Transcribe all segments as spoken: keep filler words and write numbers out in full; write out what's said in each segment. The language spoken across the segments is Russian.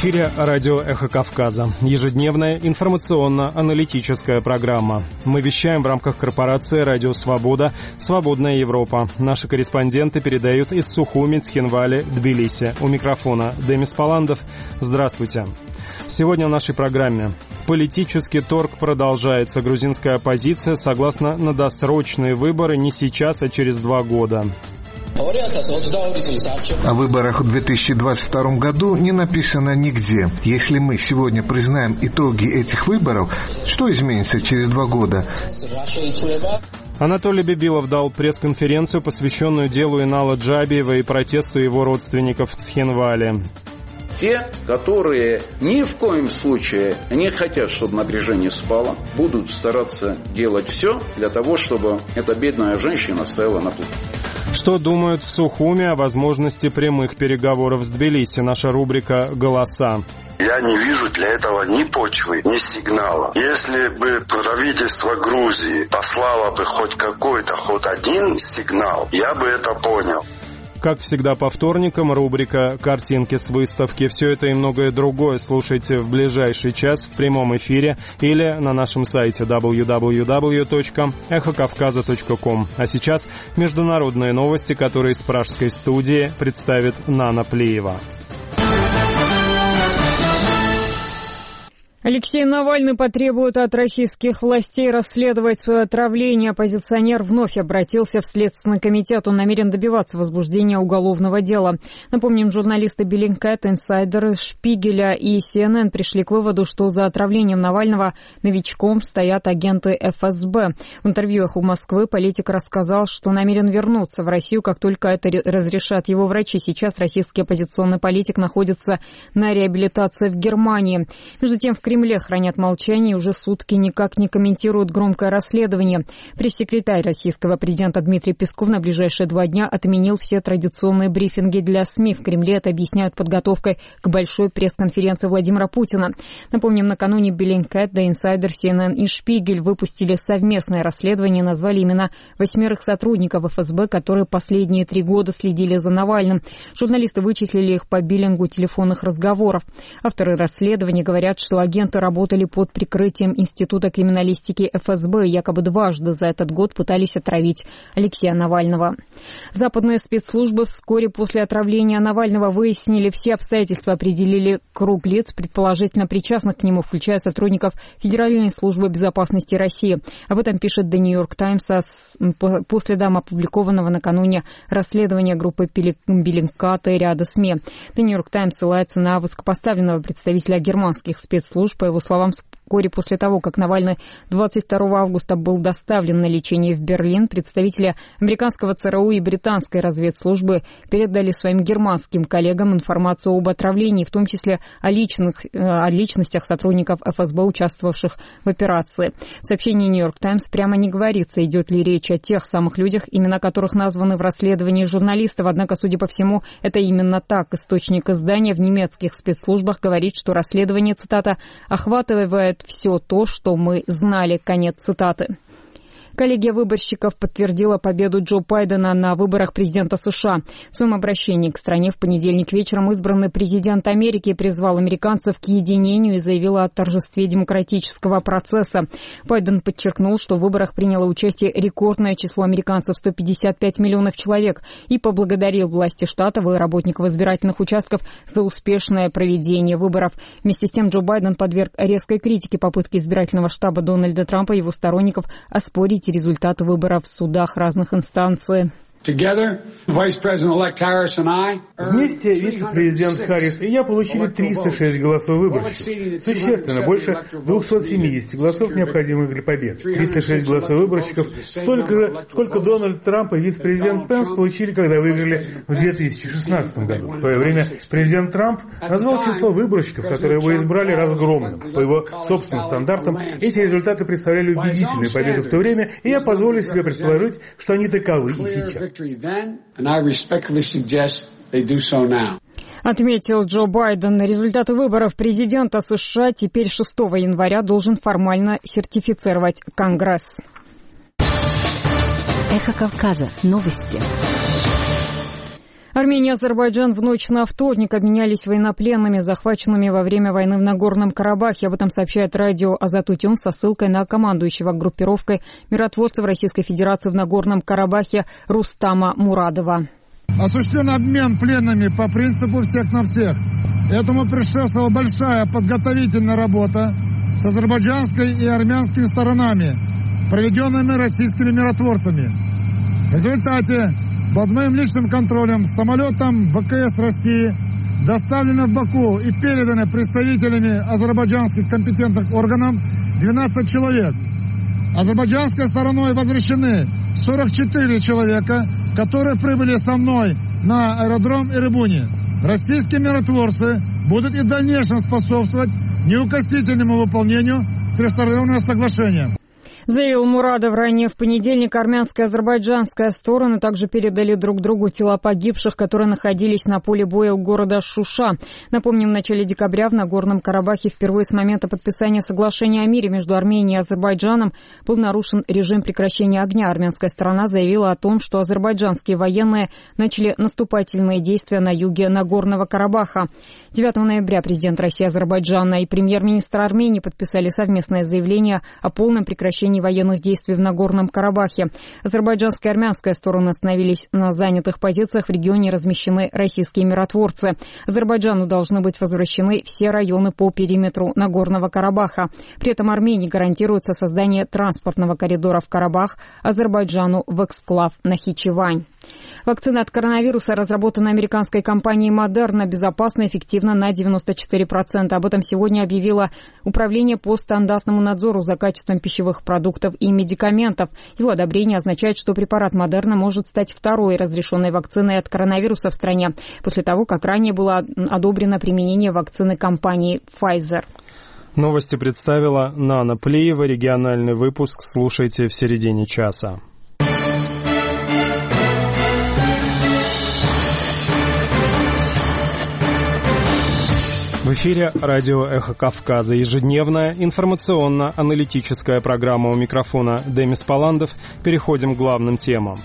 эфире радио «Эхо Кавказа». Ежедневная информационно-аналитическая программа. Мы вещаем в рамках корпорации «Радио Свобода», «Свободная Европа». Наши корреспонденты передают из Сухуми, Цхинвали, Тбилиси. У микрофона Демис Паландов. Здравствуйте. Сегодня в нашей программе. Политический торг продолжается. Грузинская оппозиция согласна на досрочные выборы не сейчас, а через два года. О выборах в две тысячи двадцать втором году не написано нигде. Если мы сегодня признаем итоги этих выборов, что изменится через два года? Анатолий Бибилов дал пресс-конференцию, посвященную делу Инала Джабиева и протесту его родственников в Цхинвале. Те, которые ни в коем случае не хотят, чтобы напряжение спало, будут стараться делать все для того, чтобы эта бедная женщина стояла на плахе. Что думают в Сухуми о возможности прямых переговоров с Тбилиси? Наша рубрика «Голоса». Я не вижу для этого ни почвы, ни сигнала. Если бы правительство Грузии послало бы хоть какой-то, хоть один сигнал, я бы это понял. Как всегда по вторникам, рубрика «Картинки с выставки». Все это и многое другое слушайте в ближайший час в прямом эфире или на нашем сайте дабл ю дабл ю дабл ю точка эхо кавказа точка ком. А сейчас международные новости, которые из пражской студии представит Нана Плиева. Алексей Навальный потребует от российских властей расследовать свое отравление. Оппозиционер вновь обратился в Следственный комитет. Он намерен добиваться возбуждения уголовного дела. Напомним, журналисты Bellingcat, инсайдеры Шпигеля и си эн эн пришли к выводу, что за отравлением Навального новичком стоят агенты эф эс бэ. В интервью «Эхо Москвы» политик рассказал, что намерен вернуться в Россию, как только это разрешат его врачи. Сейчас российский оппозиционный политик находится на реабилитации в Германии. Между тем, в В Кремле хранят молчание и уже сутки никак не комментируют громкое расследование. Пресс-секретарь российского президента Дмитрий Песков на ближайшие два дня отменил все традиционные брифинги для СМИ. В Кремле это объясняют подготовкой к большой пресс-конференции Владимира Путина. Напомним, накануне Bellingcat, The Insider, си эн эн и Шпигель выпустили совместное расследование и назвали имена восьмерых сотрудников эф эс бэ, которые последние три года следили за Навальным. Журналисты вычислили их по биллингу телефонных разговоров. Авторы расследования говорят, что агенты работали под прикрытием Института криминалистики эф эс бэ и якобы дважды за этот год пытались отравить Алексея Навального. Западные спецслужбы вскоре после отравления Навального выяснили все обстоятельства, определили круг лиц, предположительно причастных к нему, включая сотрудников Федеральной службы безопасности России. Об этом пишет The New York Times по следам опубликованного накануне расследования группы Bellingcat и ряда СМИ. The New York Times ссылается на высокопоставленного представителя германских спецслужб. По его словам, вскоре после того, как Навальный двадцать второго августа был доставлен на лечение в Берлин, представители американского цэ эр у и британской разведслужбы передали своим германским коллегам информацию об отравлении, в том числе о, личных, о личностях сотрудников эф эс бэ, участвовавших в операции. В сообщении New York Times прямо не говорится, идет ли речь о тех самых людях, имена которых названы в расследовании журналистов. Однако, судя по всему, это именно так. Источник издания в немецких спецслужбах говорит, что расследование, цитата, охватывает все то, что мы знали. Конец цитаты. Коллегия выборщиков подтвердила победу Джо Байдена на выборах президента США. В своем обращении к стране в понедельник вечером избранный президент Америки призвал американцев к единению и заявил о торжестве демократического процесса. Байден подчеркнул, что в выборах приняло участие рекордное число американцев – сто пятьдесят пять миллионов человек, и поблагодарил власти штатов и работников избирательных участков за успешное проведение выборов. Вместе с тем Джо Байден подверг резкой критике попытки избирательного штаба Дональда Трампа и его сторонников оспорить результаты выборов в судах разных инстанций. Вместе вице-президент Харрис и я получили триста шесть голосов выборщиков. Существенно больше двухсот семидесяти голосов, необходимых для победы. триста шесть голосов выборщиков, столько же, сколько Дональд Трамп и вице-президент Пенс получили, когда выиграли в две тысячи шестнадцатом году. В свое время президент Трамп назвал число выборщиков, которые его избрали, разгромным. По его собственным стандартам эти результаты представляли убедительную победу в то время, и я позволю себе предположить, что они таковы и сейчас. Отметил Джо Байден. Результаты выборов президента США теперь шестого января должен формально сертифицировать Конгресс. Эхо Кавказа. Новости. Армения и Азербайджан в ночь на вторник обменялись военнопленными, захваченными во время войны в Нагорном Карабахе. Об этом сообщает радио «Азат-Утюн» со ссылкой на командующего группировкой миротворцев Российской Федерации в Нагорном Карабахе Рустама Мурадова. Осуществлен обмен пленными по принципу «всех на всех». Этому предшествовала большая подготовительная работа с азербайджанской и армянскими сторонами, проведенными российскими миротворцами. В результате под моим личным контролем самолетом ВКС России доставлено в Баку и передано представителями азербайджанских компетентных органов двенадцать человек. Азербайджанской стороной возвращены сорок четыре человека, которые прибыли со мной на аэродром Эребуни. Российские миротворцы будут и в дальнейшем способствовать неукоснительному выполнению трехстороннего соглашения. Заявил Мурадов. Ранее в понедельник армянская и азербайджанская стороны также передали друг другу тела погибших, которые находились на поле боя у города Шуша. Напомним, в начале декабря в Нагорном Карабахе впервые с момента подписания соглашения о мире между Арменией и Азербайджаном был нарушен режим прекращения огня. Армянская сторона заявила о том, что азербайджанские военные начали наступательные действия на юге Нагорного Карабаха. девятого ноября президент России, Азербайджана и премьер-министр Армении подписали совместное заявление о полном прекращении военных действий в Нагорном Карабахе. Азербайджанская и армянская стороны остановились на занятых позициях. В регионе размещены российские миротворцы. Азербайджану должны быть возвращены все районы по периметру Нагорного Карабаха. При этом Армении гарантируется создание транспортного коридора в Карабах, Азербайджану в эксклав Нахичевань. Вакцина от коронавируса разработана американской компанией Moderna, безопасна и эффективна на девяносто четыре процента. Об этом сегодня объявило Управление по стандартному надзору за качеством пищевых продуктов и медикаментов. Его одобрение означает, что препарат Moderna может стать второй разрешенной вакциной от коронавируса в стране, после того, как ранее было одобрено применение вакцины компании Pfizer. Новости представила Нана Плиева. Региональный выпуск слушайте в середине часа. В эфире радио «Эхо Кавказа». Ежедневная информационно-аналитическая программа. У микрофона Демис Паландов. Переходим к главным темам.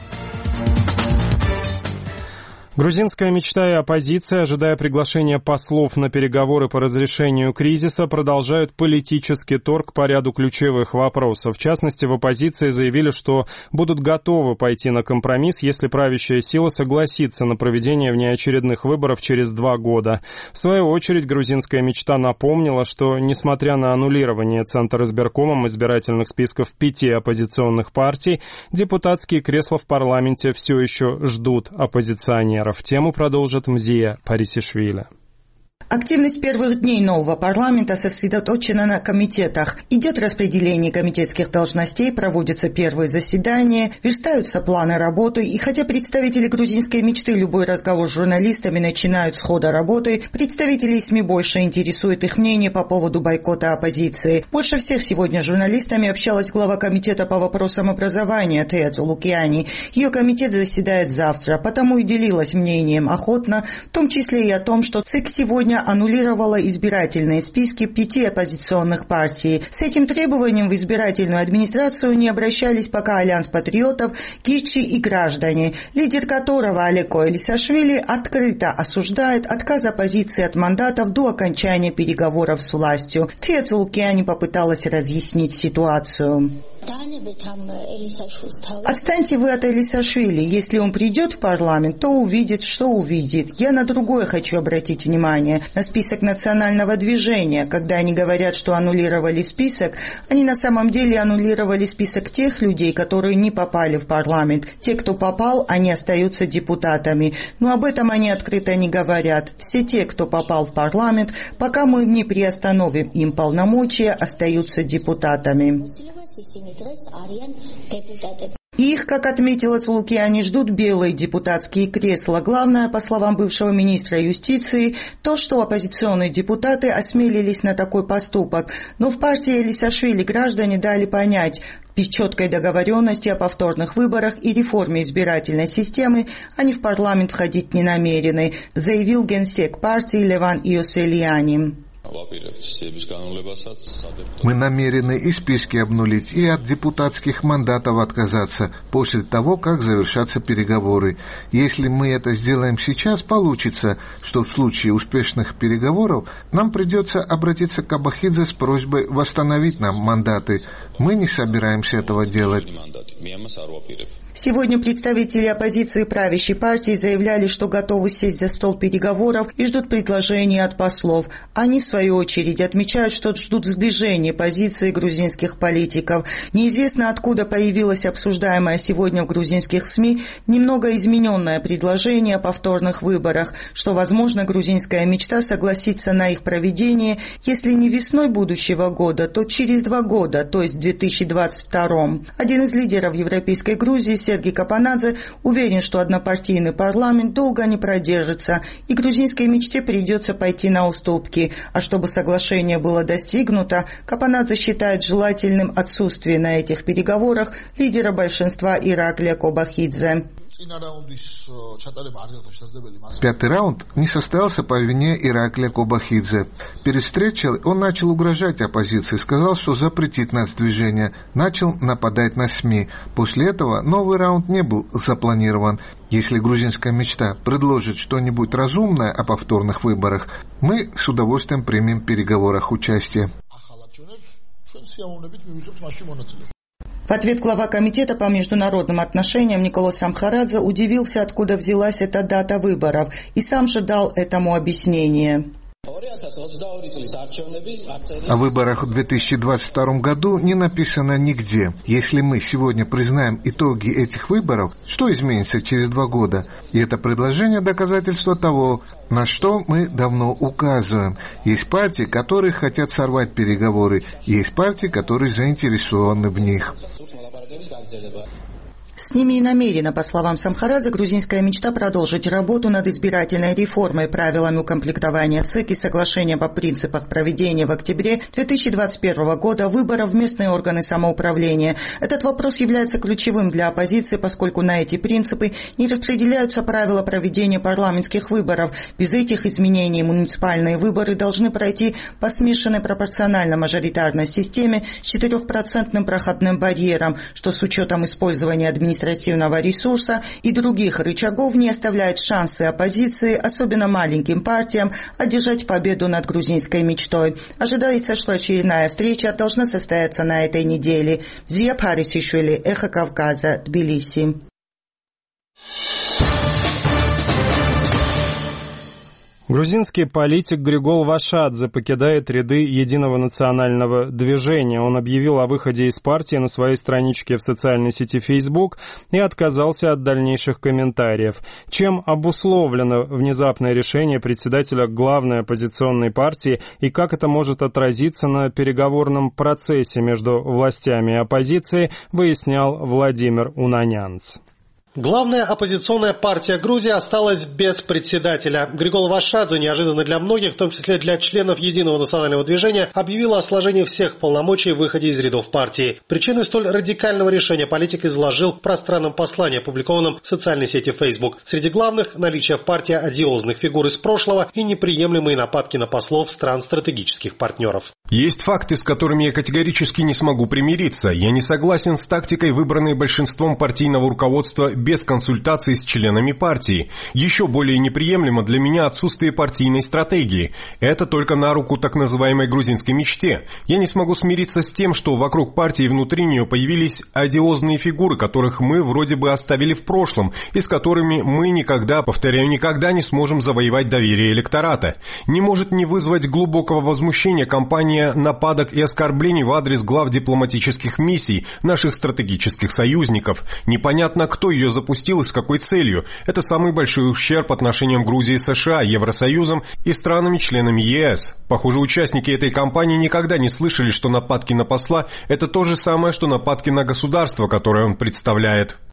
Грузинская мечта и оппозиция, ожидая приглашения послов на переговоры по разрешению кризиса, продолжают политический торг по ряду ключевых вопросов. В частности, в оппозиции заявили, что будут готовы пойти на компромисс, если правящая сила согласится на проведение внеочередных выборов через два года. В свою очередь, грузинская мечта напомнила, что, несмотря на аннулирование Центризбиркомом избирательных списков пяти оппозиционных партий, депутатские кресла в парламенте все еще ждут оппозиционеров. Тему продолжит Мзия Парисишвили. Активность первых дней нового парламента сосредоточена на комитетах. Идет распределение комитетских должностей, проводятся первые заседания, верстаются планы работы. И хотя представители грузинской мечты любой разговор с журналистами начинают с хода работы, представителей СМИ больше интересует их мнение по поводу бойкота оппозиции. Больше всех сегодня с журналистами общалась глава комитета по вопросам образования Теодзу Лукиани. Ее комитет заседает завтра, потому и делилась мнением охотно, в том числе и о том, что ЦИК сегодня аннулировала избирательные списки пяти оппозиционных партий. С этим требованием в избирательную администрацию не обращались пока Альянс патриотов, Кичи и граждане, лидер которого Алеко Элисашвили открыто осуждает отказ оппозиции от мандатов до окончания переговоров с властью. Теодзу Лукиани попыталась разъяснить ситуацию. Отстаньте вы от Элисашвили. Если он придет в парламент, то увидит, что увидит. Я на другое хочу обратить внимание. На список национального движения. Когда они говорят, что аннулировали список, они на самом деле аннулировали список тех людей, которые не попали в парламент. Те, кто попал, они остаются депутатами. Но об этом они открыто не говорят. Все те, кто попал в парламент, пока мы не приостановим им полномочия, остаются депутатами. Их, как отметила Цулукиани, ждут белые депутатские кресла. Главное, по словам бывшего министра юстиции, то, что оппозиционные депутаты осмелились на такой поступок. Но в партии Элисашвили граждане дали понять, при четкой договоренности о повторных выборах и реформе избирательной системы они в парламент входить не намерены, заявил генсек партии Леван Иоселиани. Мы намерены и списки обнулить, и от депутатских мандатов отказаться после того, как завершатся переговоры. Если мы это сделаем сейчас, получится, что в случае успешных переговоров нам придется обратиться к Абахидзе с просьбой восстановить нам мандаты. Мы не собираемся этого делать. Сегодня представители оппозиции правящей партии заявляли, что готовы сесть за стол переговоров и ждут предложений от послов. Они, в свою очередь, отмечают, что ждут сближения позиции грузинских политиков. Неизвестно, откуда появилось обсуждаемое сегодня в грузинских СМИ немного измененное предложение о повторных выборах, что, возможно, грузинская мечта согласится на их проведение, если не весной будущего года, то через два года, то есть в две тысячи двадцать втором. Один из лидеров Европейской Грузии, Сергей Капанадзе, уверен, что однопартийный парламент долго не продержится, и грузинской мечте придется пойти на уступки. А чтобы соглашение было достигнуто, Капанадзе считает желательным отсутствие на этих переговорах лидера большинства Ираклия Кобахидзе. Пятый раунд не состоялся по вине Ираклия Кобахидзе. Перед встречей он начал угрожать оппозиции, сказал, что запретит нацдвижение, начал нападать на СМИ. После этого новый раунд не был запланирован. Если грузинская мечта предложит что-нибудь разумное о повторных выборах, мы с удовольствием примем в переговорах участие. В ответ глава комитета по международным отношениям Николос Амхарадзе удивился, откуда взялась эта дата выборов, и сам же дал этому объяснение. О выборах в две тысячи двадцать втором году не написано нигде. Если мы сегодня признаем итоги этих выборов, что изменится через два года? И это предложение доказательство того, на что мы давно указываем. Есть партии, которые хотят сорвать переговоры, есть партии, которые заинтересованы в них. С ними и намерена, по словам Самхарадзе, грузинская мечта продолжить работу над избирательной реформой, правилами укомплектования ЦИК и соглашения по принципах проведения в октябре две тысячи двадцать первого года выборов в местные органы самоуправления. Этот вопрос является ключевым для оппозиции, поскольку на эти принципы не распределяются правила проведения парламентских выборов. Без этих изменений муниципальные выборы должны пройти по смешанной пропорционально-мажоритарной системе с четырехпроцентным проходным барьером, что с учетом использования администрации административного ресурса и других рычагов не оставляет шансы оппозиции, особенно маленьким партиям, одержать победу над грузинской мечтой. Ожидается, что очередная встреча должна состояться на этой неделе. Зия Парисишвили, Эхо Кавказа, Тбилиси. Грузинский политик Григол Вашадзе покидает ряды Единого национального движения. Он объявил о выходе из партии на своей страничке в социальной сети Facebook и отказался от дальнейших комментариев. Чем обусловлено внезапное решение председателя главной оппозиционной партии и как это может отразиться на переговорном процессе между властями и оппозицией, выяснял Владимир Унанянц. Главная оппозиционная партия Грузии осталась без председателя. Григол Вашадзе, неожиданно для многих, в том числе для членов Единого национального движения, объявила о сложении всех полномочий в выходе из рядов партии. Причиной столь радикального решения политик изложил в пространном послании, опубликованном в социальной сети Facebook. Среди главных – наличие в партии одиозных фигур из прошлого и неприемлемые нападки на послов стран стратегических партнеров. Есть факты, с которыми я категорически не смогу примириться. Я не согласен с тактикой, выбранной большинством партийного руководства без консультаций с членами партии. Еще более неприемлемо для меня отсутствие партийной стратегии. Это только на руку так называемой грузинской мечте. Я не смогу смириться с тем, что вокруг партии и внутри нее появились одиозные фигуры, которых мы вроде бы оставили в прошлом, и с которыми мы никогда, повторяю, никогда не сможем завоевать доверие электората. Не может не вызвать глубокого возмущения кампания нападок и оскорблений в адрес глав дипломатических миссий, наших стратегических союзников. Непонятно, кто ее запустил и с какой целью. Это самый большой ущерб отношениям Грузии с США, Евросоюзом и странами-членами ЕС. Похоже, участники этой кампании никогда не слышали, что нападки на посла – это то же самое, что нападки на государство, которое он представляет.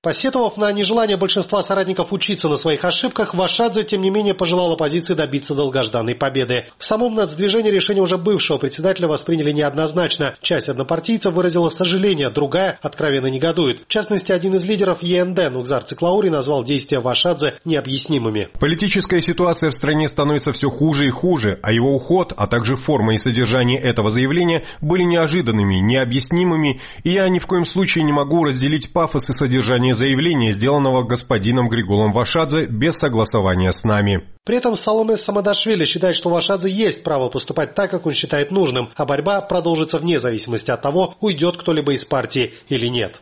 Посетовав на нежелание большинства соратников учиться на своих ошибках, Вашадзе, тем не менее, пожелал оппозиции добиться долгожданной победы. В самом нацдвижении решение уже бывшего председателя восприняли неоднозначно. Часть однопартийцев выразила сожаление, другая откровенно негодует. В частности, один из лидеров ЕНД, Нукзар Циклаури, назвал действия Вашадзе необъяснимыми. Политическая ситуация в стране становится все хуже и хуже, а его уход, а также форма и содержание этого заявления были неожиданными, необъяснимыми, и я ни в коем случае не могу разделить пафос и содержание заявления, сделанного господином Григолом Вашадзе без согласования с нами. При этом Саломе Самадашвили считает, что Вашадзе есть право поступать так, как он считает нужным, а борьба продолжится вне зависимости от того, уйдет кто-либо из партии или нет.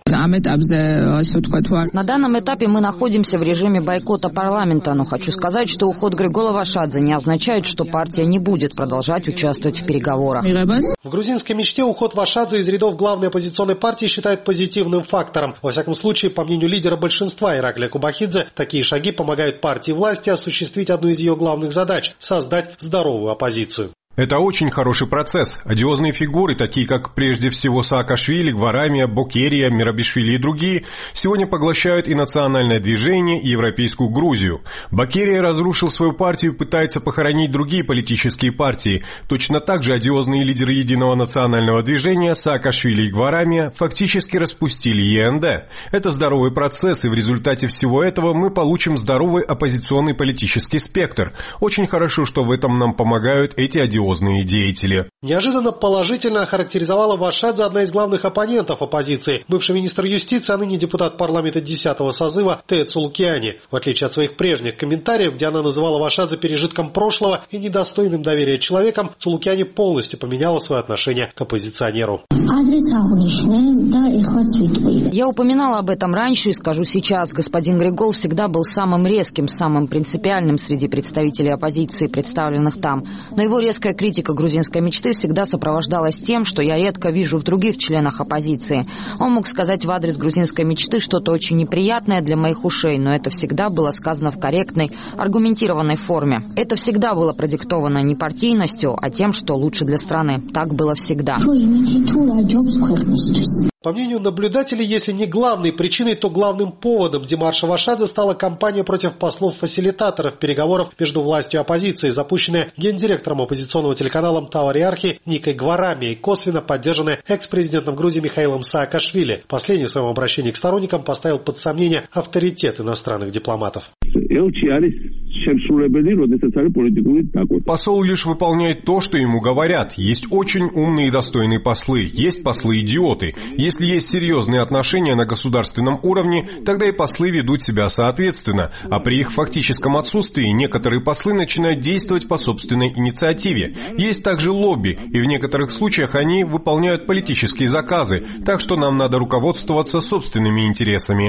На данном этапе мы находимся в режиме бойкота парламента, но хочу сказать, что уход Григола Вашадзе не означает, что партия не будет продолжать участвовать в переговорах. В грузинской мечте уход Вашадзе из рядов главной оппозиционной партии считают позитивным фактором. Во всяком случае, по мнению лидера большинства Ираклия Кубахидзе, такие шаги помогают партии власти осуществить одну из ее главных задач – создать здоровую оппозицию. Это очень хороший процесс. Одиозные фигуры, такие как прежде всего Саакашвили, Гварамия, Бокерия, Мирабишвили и другие, сегодня поглощают и национальное движение, и европейскую Грузию. Бокерия разрушил свою партию и пытается похоронить другие политические партии. Точно так же одиозные лидеры единого национального движения Саакашвили и Гварамия фактически распустили ЕНД. Это здоровый процесс, и в результате всего этого мы получим здоровый оппозиционный политический спектр. Очень хорошо, что в этом нам помогают эти одиозные деятели. Неожиданно положительно охарактеризовала Вашадзе одна из главных оппонентов оппозиции, бывший министр юстиции, а ныне депутат парламента десятого созыва Тея Цулукиани. В отличие от своих прежних комментариев, где она называла Вашадзе пережитком прошлого и недостойным доверия человеком, Цулукиани полностью поменяла свое отношение к оппозиционеру. Я упоминала об этом раньше и скажу сейчас. Господин Григол всегда был самым резким, самым принципиальным среди представителей оппозиции, представленных там. Но его резкая критика грузинской мечты всегда сопровождалась тем, что я редко вижу в других членах оппозиции. Он мог сказать в адрес грузинской мечты что-то очень неприятное для моих ушей, но это всегда было сказано в корректной, аргументированной форме. Это всегда было продиктовано не партийностью, а тем, что лучше для страны. Так было всегда. По мнению наблюдателей, если не главной причиной, то главным поводом демарша Вашадзе стала кампания против послов-фасилитаторов переговоров между властью и оппозицией, запущенная гендиректором оппозиционного телеканала МТА-Риархи Никой Гварамией, косвенно поддержанная экс-президентом Грузии Михаилом Саакашвили. Последний в своем обращении к сторонникам поставил под сомнение авторитет иностранных дипломатов. Посол лишь выполняет то, что ему говорят. Есть очень умные и достойные послы, есть послы-идиоты. Если есть серьезные отношения на государственном уровне, тогда и послы ведут себя соответственно, а при их фактическом отсутствии некоторые послы начинают действовать по собственной инициативе. Есть также лобби, и в некоторых случаях они выполняют политические заказы, так что нам надо руководствоваться собственными интересами.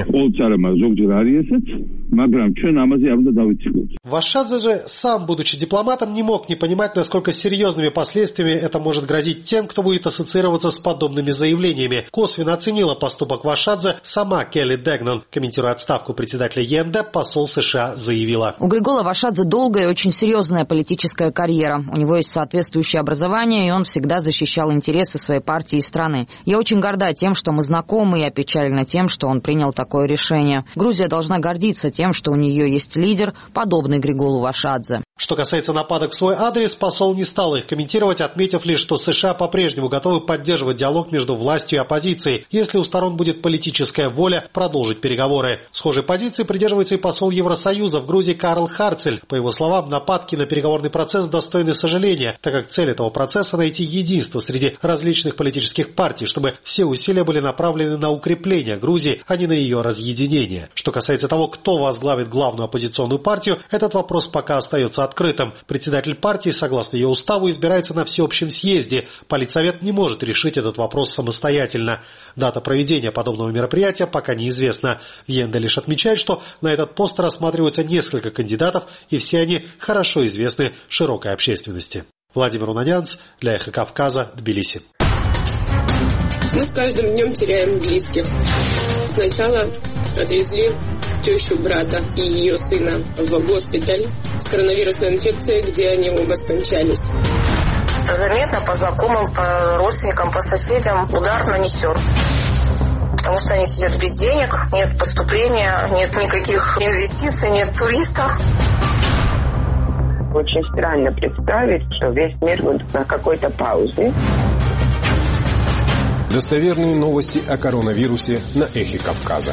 Вашадзе же, сам будучи дипломатом, не мог не понимать, насколько серьезными последствиями это может грозить тем, кто будет ассоциироваться с подобными заявлениями. Косвенно оценила поступок Вашадзе сама Келли Дегнан. Комментируя отставку председателя ЕНД, посол США заявила: у Григола Вашадзе долгая и очень серьезная политическая карьера. У него есть соответствующее образование, и он всегда защищал интересы своей партии и страны. Я очень горда тем, что мы знакомы, и опечалена тем, что он принял такое решение. Грузия должна гордиться тем, что у нее есть лидер, подобный Григолу Вашадзе. Что касается нападок в свой адрес, посол не стал их комментировать, отметив лишь, что США по-прежнему готовы поддерживать диалог между властью и оппозицией, если у сторон будет политическая воля продолжить переговоры. Схожей позиции придерживается и посол Евросоюза в Грузии Карл Харцель. По его словам, нападки на переговорный процесс достойны сожаления, так как цель этого процесса – найти единство среди различных политических партий, чтобы все усилия были направлены на укрепление Грузии, а не на ее разъединение. Что касается того, кто возглавит главную оппозиционную партию, этот вопрос пока остается открытым. Председатель партии, согласно ее уставу, избирается на всеобщем съезде. Политсовет не может решить этот вопрос самостоятельно. Дата проведения подобного мероприятия пока неизвестна. В ЕНД лишь отмечает, что на этот пост рассматриваются несколько кандидатов, и все они хорошо известны широкой общественности. Владимир Унанянц для Эхо Кавказа, Тбилиси. Мы с каждым днем теряем близких. Сначала отвезли тещу брата и ее сына в госпиталь с коронавирусной инфекцией, где они оба скончались. Заметно по знакомым, по родственникам, по соседям удар нанесен. потому что они сидят без денег, нет поступления, нет никаких инвестиций, нет туристов. Очень странно представить, что весь мир будет на какой-то паузе. Достоверные новости о коронавирусе на Эхе Кавказа.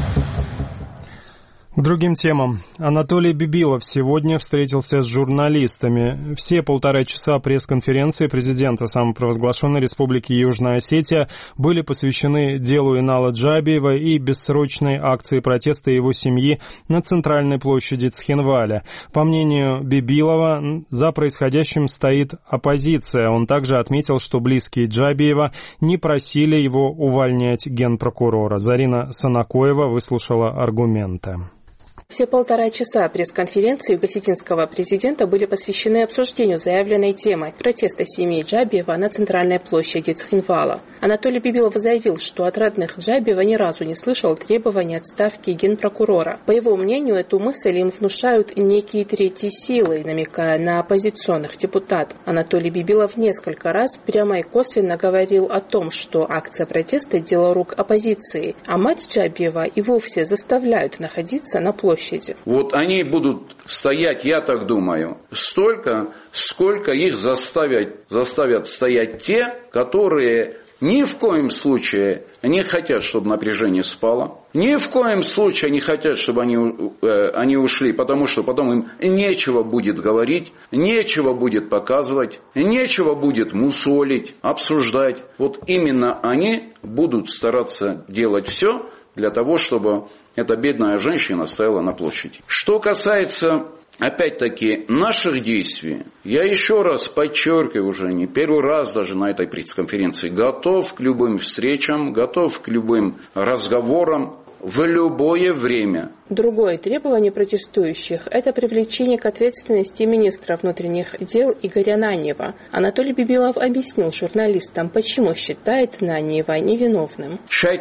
К другим темам. Анатолий Бибилов сегодня встретился с журналистами. Все полтора часа пресс-конференции президента самопровозглашенной Республики Южная Осетия были посвящены делу Инала Джабиева и бессрочной акции протеста его семьи на центральной площади Цхинваля. По мнению Бибилова, за происходящим стоит оппозиция. Он также отметил, что близкие Джабиева не просили его увольнять генпрокурора. Зарина Санакоева выслушала аргументы. Все полтора часа пресс-конференции гасетинского президента были посвящены обсуждению заявленной темы протеста семьи Джабиева на центральной площади Цхинвала. Анатолий Бибилов заявил, что от родных Джабиева ни разу не слышал требования отставки генпрокурора. По его мнению, эту мысль им внушают некие третьи силы, намекая на оппозиционных депутатов. Анатолий Бибилов несколько раз прямо и косвенно говорил о том, что акция протеста – дело рук оппозиции, а мать Джабиева и вовсе заставляют находиться на площади. Вот они будут стоять, я так думаю, столько, сколько их заставят, заставят стоять те, которые ни в коем случае не хотят, чтобы напряжение спало. Ни в коем случае не хотят, чтобы они, э, они ушли, потому что потом им нечего будет говорить, нечего будет показывать, нечего будет мусолить, обсуждать. Вот именно они будут стараться делать все для того, чтобы эта бедная женщина стояла на площади. Что касается, опять-таки, наших действий, я еще раз подчеркиваю уже, не первый раз даже на этой пресс-конференции, готов к любым встречам, готов к любым разговорам в любое время. Другое требование протестующих – это привлечение к ответственности министра внутренних дел Игоря Наньева. Анатолий Бибилов объяснил журналистам, почему считает Наньева невиновным.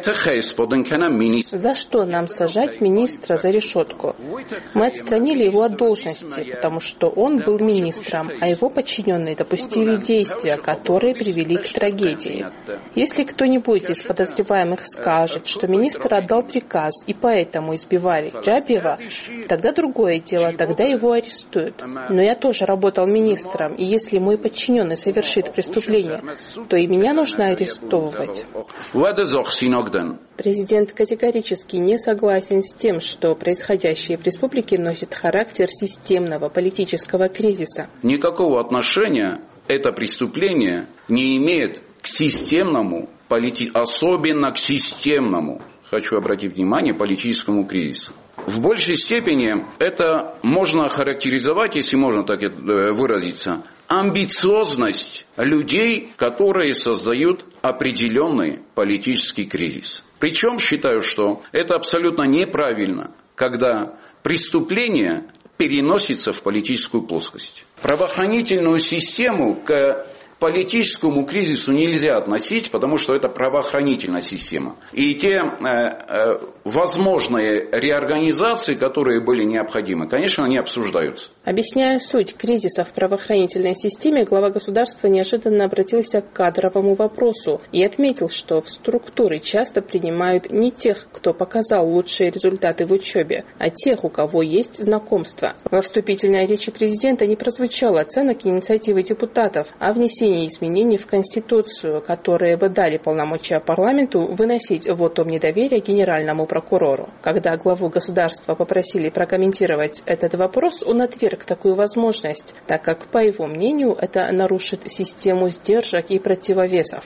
За что нам сажать министра за решетку? Мы отстранили его от должности, потому что он был министром, а его подчиненные допустили действия, которые привели к трагедии. Если кто-нибудь из подозреваемых скажет, что министр отдал приказ и поэтому избивали Джабиева, тогда другое дело, тогда его арестуют. Но я тоже работал министром, и если мой подчиненный совершит преступление, то и меня нужно арестовывать. Президент категорически не согласен с тем, что происходящее в республике носит характер системного политического кризиса. Никакого отношения это преступление не имеет к системному, полити... особенно к системному, хочу обратить внимание, политическому кризису. В большей степени это можно охарактеризовать, если можно так выразиться, амбициозность людей, которые создают определенный политический кризис. Причем считаю, что это абсолютно неправильно, когда преступление переносится в политическую плоскость. Правоохранительную систему к политическому кризису нельзя относить, потому что это правоохранительная система. И те э, э, возможные реорганизации, которые были необходимы, конечно, они обсуждаются. Объясняя суть кризиса в правоохранительной системе, глава государства неожиданно обратился к кадровому вопросу и отметил, что в структуры часто принимают не тех, кто показал лучшие результаты в учебе, а тех, у кого есть знакомства. Во вступительной речи президента не прозвучало оценок инициативы депутатов о внесении изменений в Конституцию, которые бы дали полномочия парламенту выносить вотум недоверия генеральному прокурору. Когда главу государства попросили прокомментировать этот вопрос, он отверг такую возможность, так как, по его мнению, это нарушит систему сдержек и противовесов.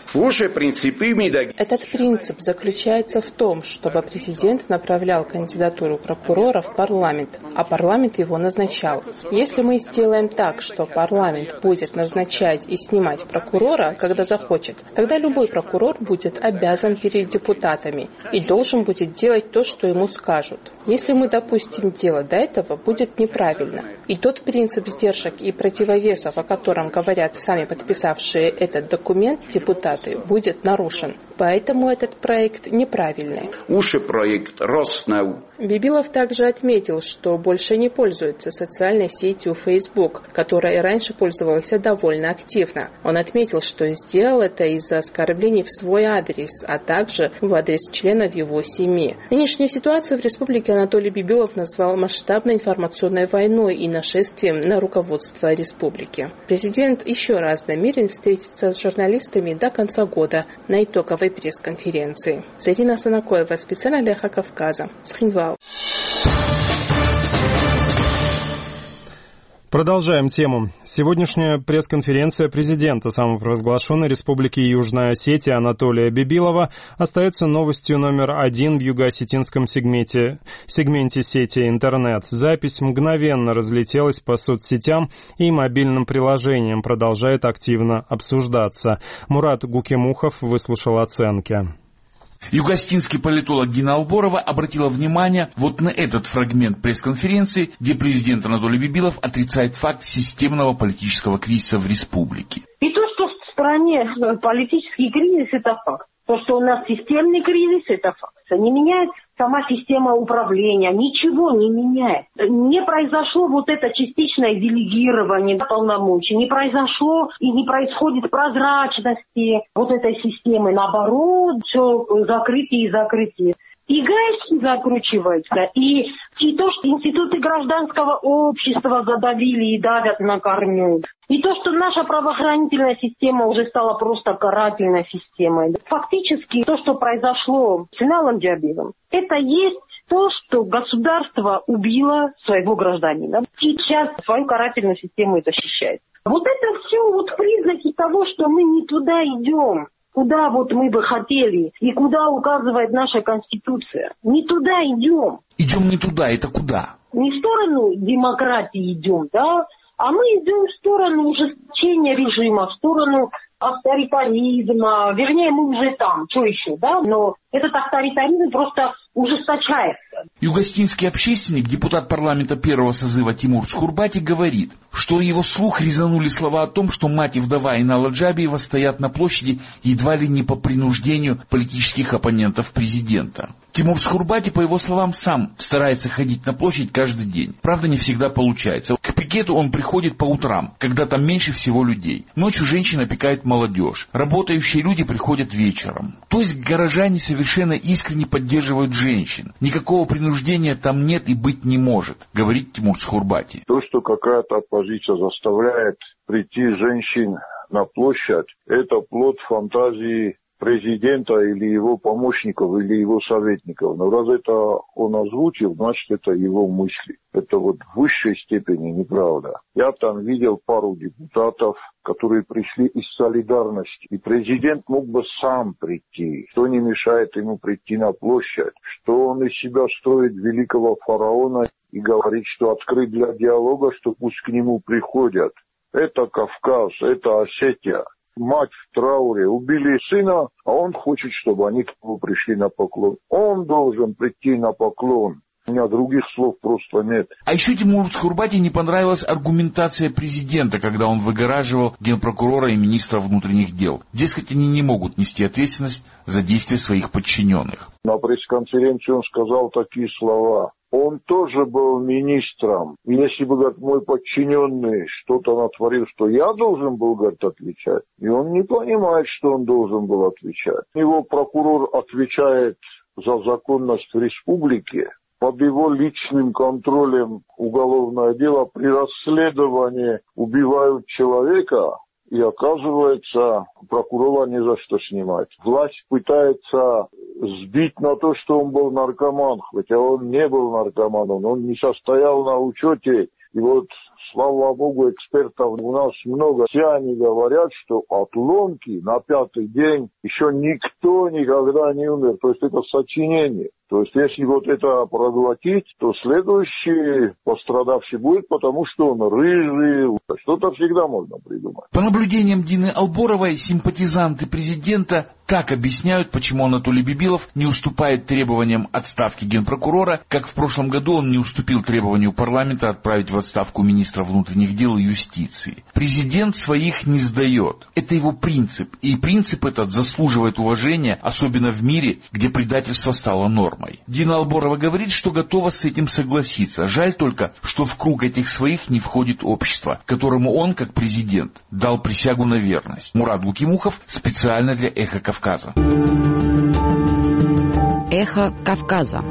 Этот принцип заключается в том, чтобы президент направлял кандидатуру прокурора в парламент, а парламент его назначал. Если мы сделаем так, что парламент будет назначать и снимать прокурора, когда захочет, тогда любой прокурор будет обязан перед депутатами и должен будет делать то, что ему скажут. Если мы допустим дело до этого, будет неправильно. И тот принцип сдержек и противовесов, о котором говорят сами подписавшие этот документ депутаты, будет нарушен. Поэтому этот проект неправильный. Уши проект Роснау. Бибилов также отметил, что больше не пользуется социальной сетью Facebook, которой раньше пользовался довольно активно. Он отметил, что сделал это из-за оскорблений в свой адрес, а также в адрес членов его семьи. Нынешнюю ситуацию в республике Анатолий Бибилов назвал масштабной информационной войной и нашествием на руководство республики. Президент еще раз намерен встретиться с журналистами до конца года на итоговой пресс-конференции. Зарина Санакоева, специально для Кавказа, Цхинвал. Продолжаем тему. Сегодняшняя пресс-конференция президента самопровозглашенной Республики Южная Осетия Анатолия Бибилова остается новостью номер один в юго-осетинском сегменте, сегменте сети интернет. Запись мгновенно разлетелась по соцсетям и мобильным приложениям, продолжает активно обсуждаться. Мурат Гукемухов выслушал оценки. Юго-осетинский политолог Дина Алборова обратила внимание вот на этот фрагмент пресс-конференции, где президент Анатолий Бибилов отрицает факт системного политического кризиса в республике. И то, что в стране политический кризис, это факт. То, что у нас системный кризис, это факт. Не меняется сама система управления, ничего не меняет. Не произошло вот это частичное делегирование полномочий, не произошло и не происходит прозрачности вот этой системы. Наоборот, все закрытие и закрытие. И гаечки закручиваются, и, и то, что институты гражданского общества задавили и давят на корню. И то, что наша правоохранительная система уже стала просто карательной системой. Фактически то, что произошло с Синалом Джабиром, это есть то, что государство убило своего гражданина. И сейчас свою карательную систему защищает. Вот это все вот признаки того, что мы не туда идем. Куда вот мы бы хотели и куда указывает наша Конституция. Не туда идем. Идем не туда, это куда? Не в сторону демократии идем, да, а мы идем в сторону ужесточения режима, в сторону авторитаризма. Вернее, мы уже там, что еще, да, но этот авторитаризм просто ужесточается. Юго-осетинский общественник, депутат парламента первого созыва Тимур Схурбати говорит, что его слух резанули слова о том, что мать и вдова Инала Джабиева стоят на площади едва ли не по принуждению политических оппонентов президента. Тимур Схурбати, по его словам, сам старается ходить на площадь каждый день. Правда, не всегда получается. К пикету он приходит по утрам, когда там меньше всего людей. Ночью женщин опекает молодежь. Работающие люди приходят вечером. То есть горожане совершенно искренне поддерживают женщин. Никакого принуждения там нет и быть не может, говорит Тимур Схурбати. То, что какая-то оппозиция заставляет прийти женщин на площадь, это плод фантазии президента или его помощников, или его советников. Но раз это он озвучил, значит, это его мысли. Это вот в высшей степени неправда. Я там видел пару депутатов, которые пришли из солидарности. И президент мог бы сам прийти. Что не мешает ему прийти на площадь? Что он из себя строит великого фараона и говорит, что открыт для диалога, что пусть к нему приходят. Это Кавказ, это Осетия. Мать в трауре, убили сына, а он хочет, чтобы они к нему пришли на поклон. Он должен прийти на поклон. У меня других слов просто нет. А еще Тимуру Схурбати не понравилась аргументация президента, когда он выгораживал генпрокурора и министра внутренних дел. Дескать, они не могут нести ответственность за действия своих подчиненных. На пресс-конференции он сказал такие слова. Он тоже был министром. И если бы, говорит, мой подчиненный что-то натворил, что я должен был, говорит, отвечать. И он не понимает, что он должен был отвечать. Его прокурор отвечает за законность в республике. Под его личным контролем уголовное дело. При расследовании убивают человека. И оказывается, прокурора не за что снимать. Власть пытается сбить на то, что он был наркоман, хотя он не был наркоманом, он не состоял на учете. И вот, слава богу, экспертов у нас много. Все они говорят, что от ломки на пятый день еще никто никогда не умер. То есть это сочинение. То есть если вот это проглотить, то следующий пострадавший будет, потому что он рыжий. Что-то всегда можно придумать. По наблюдениям Дины Алборовой, симпатизанты президента так объясняют, почему Анатолий Бибилов не уступает требованиям отставки генпрокурора, как в прошлом году он не уступил требованию парламента отправить в отставку министра внутренних дел и юстиции. Президент своих не сдает. Это его принцип. И принцип этот заслуживает уважения, особенно в мире, где предательство стало нормой. нормой. Дина Алборова говорит, что готова с этим согласиться. Жаль только, что в круг этих своих не входит общество, которому он, как президент, дал присягу на верность. Мурат Гукимухов специально для «Эхо Кавказа». «Эхо Кавказа».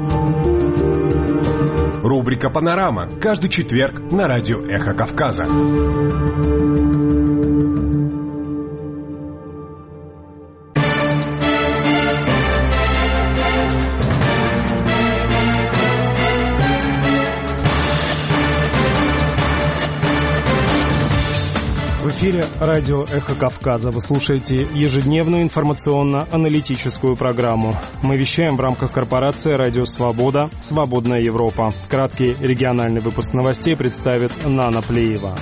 Рубрика «Панорама». Каждый четверг на радио «Эхо Кавказа». В эфире радио «Эхо Кавказа». Вы слушаете ежедневную информационно-аналитическую программу. Мы вещаем в рамках корпорации «Радио Свобода. Свободная Европа». Краткий региональный выпуск новостей представит Нана Плеева.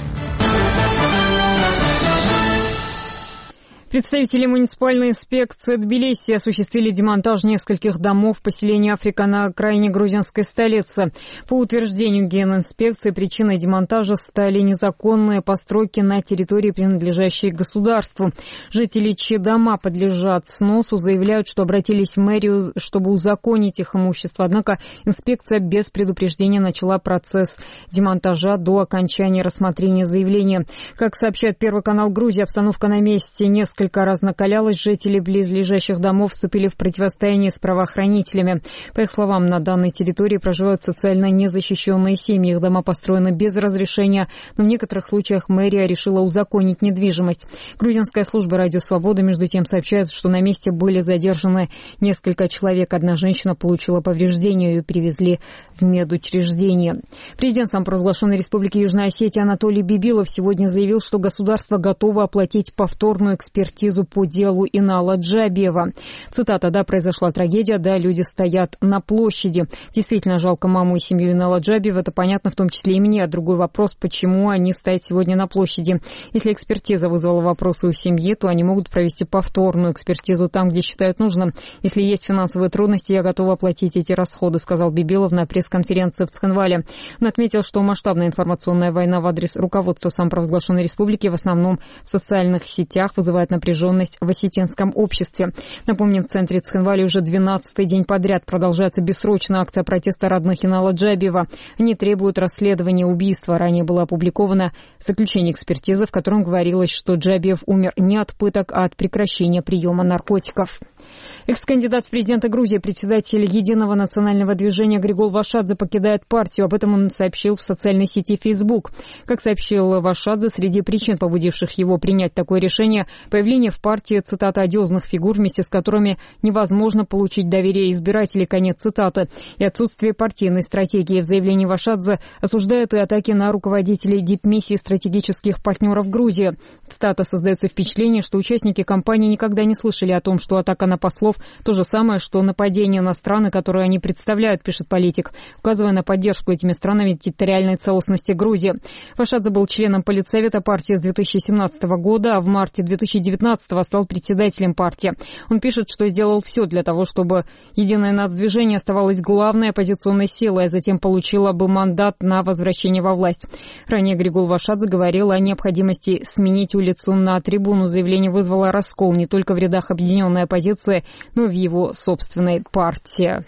Представители муниципальной инспекции Тбилиси осуществили демонтаж нескольких домов поселения Африка на окраине грузинской столицы. По утверждению Генинспекции, причиной демонтажа стали незаконные постройки на территории, принадлежащей государству. Жители, чьи дома подлежат сносу, заявляют, что обратились в мэрию, чтобы узаконить их имущество. Однако инспекция без предупреждения начала процесс демонтажа до окончания рассмотрения заявления. Как сообщает Первый канал Грузии, обстановка на месте несколько Несколько раз накалялась, жители близлежащих домов вступили в противостояние с правоохранителями. По их словам, на данной территории проживают социально незащищенные семьи. Их дома построены без разрешения, но в некоторых случаях мэрия решила узаконить недвижимость. Грузинская служба «Радио Свобода» между тем сообщает, что на месте были задержаны несколько человек. Одна женщина получила повреждения, ее перевезли в медучреждение. Президент самопровозглашенной Республики Южная Осетия Анатолий Бибилов сегодня заявил, что государство готово оплатить повторную экспертизу по делу Инала Джабиева. Цитата: «Да, произошла трагедия, да, люди стоят на площади. Действительно жалко маму и семью Инала Джабиева, это понятно, в том числе и мне. Другой вопрос, почему они стоят сегодня на площади. Если экспертиза вызвала вопросы у семьи, то они могут провести повторную экспертизу там, где считают нужным. Если есть финансовые трудности, я готова оплатить эти расходы», сказал Бибилов на пресс-конференции в Цхинвале. Он отметил, что масштабная информационная война в адрес руководства самопровозглашенной республики в основном в социальных сетях вызывает напряженность в осетинском обществе. Напомним, в центре Цхинвали уже двенадцатый день подряд продолжается бессрочная акция протеста родных Инала Джабиева. Они требуют расследования убийства. Ранее было опубликовано заключение экспертизы, в котором говорилось, что Джабиев умер не от пыток, а от прекращения приема наркотиков. Экс-кандидат в президенты Грузии, председатель Единого национального движения Григол Вашадзе покидает партию. Об этом он сообщил в социальной сети Facebook. Как сообщил Вашадзе, среди причин, побудивших его принять такое решение, появление в партии, цитата, «одиозных фигур, вместе с которыми невозможно получить доверие избирателей», конец цитаты, и отсутствие партийной стратегии. В заявлении Вашадзе осуждают и атаки на руководителей дипмиссии стратегических партнеров Грузии. Цитата: «Создается впечатление, что участники кампании никогда не слышали о том, что атака на послов то же самое, что нападение на страны, которые они представляют», пишет политик, указывая на поддержку этими странами территориальной целостности Грузии. Вашадзе был членом Политсовета партии с две тысячи семнадцатого года, а в марте две тысячи девятнадцатого стал председателем партии. Он пишет, что сделал все для того, чтобы Единое нацдвижение оставалось главной оппозиционной силой, а затем получило бы мандат на возвращение во власть. Ранее Григол Вашадзе говорил о необходимости сменить улицу на трибуну. Заявление вызвало раскол не только в рядах объединенной оппозиции, но и в его собственной партии.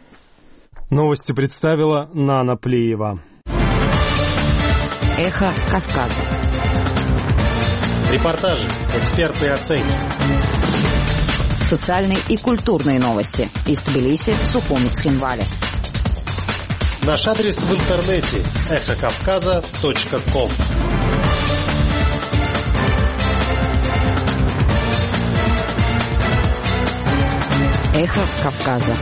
Новости представила Нана Плеева. Эхо Кавказа. Репортажи, экспертные оценки. Социальные и культурные новости из Тбилиси, Сухуми, Цхинвали. Наш адрес в интернете эхо кавказа точка ком. Эхо Кавказа.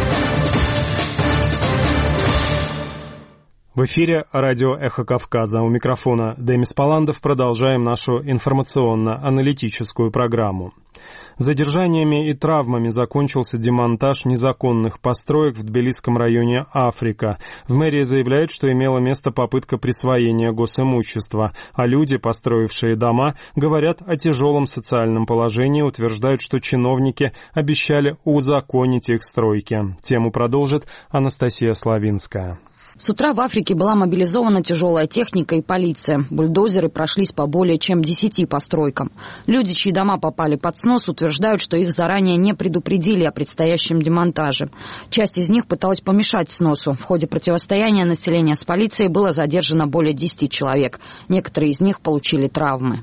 В эфире радио «Эхо Кавказа». У микрофона Демис Паландов. Продолжаем нашу информационно-аналитическую программу. Задержаниями и травмами закончился демонтаж незаконных построек в тбилисском районе Африка. В мэрии заявляют, что имела место попытка присвоения госимущества, а люди, построившие дома, говорят о тяжелом социальном положении, утверждают, что чиновники обещали узаконить их стройки. Тему продолжит Анастасия Славинская. С утра в Африке была мобилизована тяжелая техника и полиция. Бульдозеры прошлись по более чем десяти постройкам. Люди, чьи дома попали под снос, утверждают, что их заранее не предупредили о предстоящем демонтаже. Часть из них пыталась помешать сносу. В ходе противостояния населения с полицией было задержано более десяти человек. Некоторые из них получили травмы.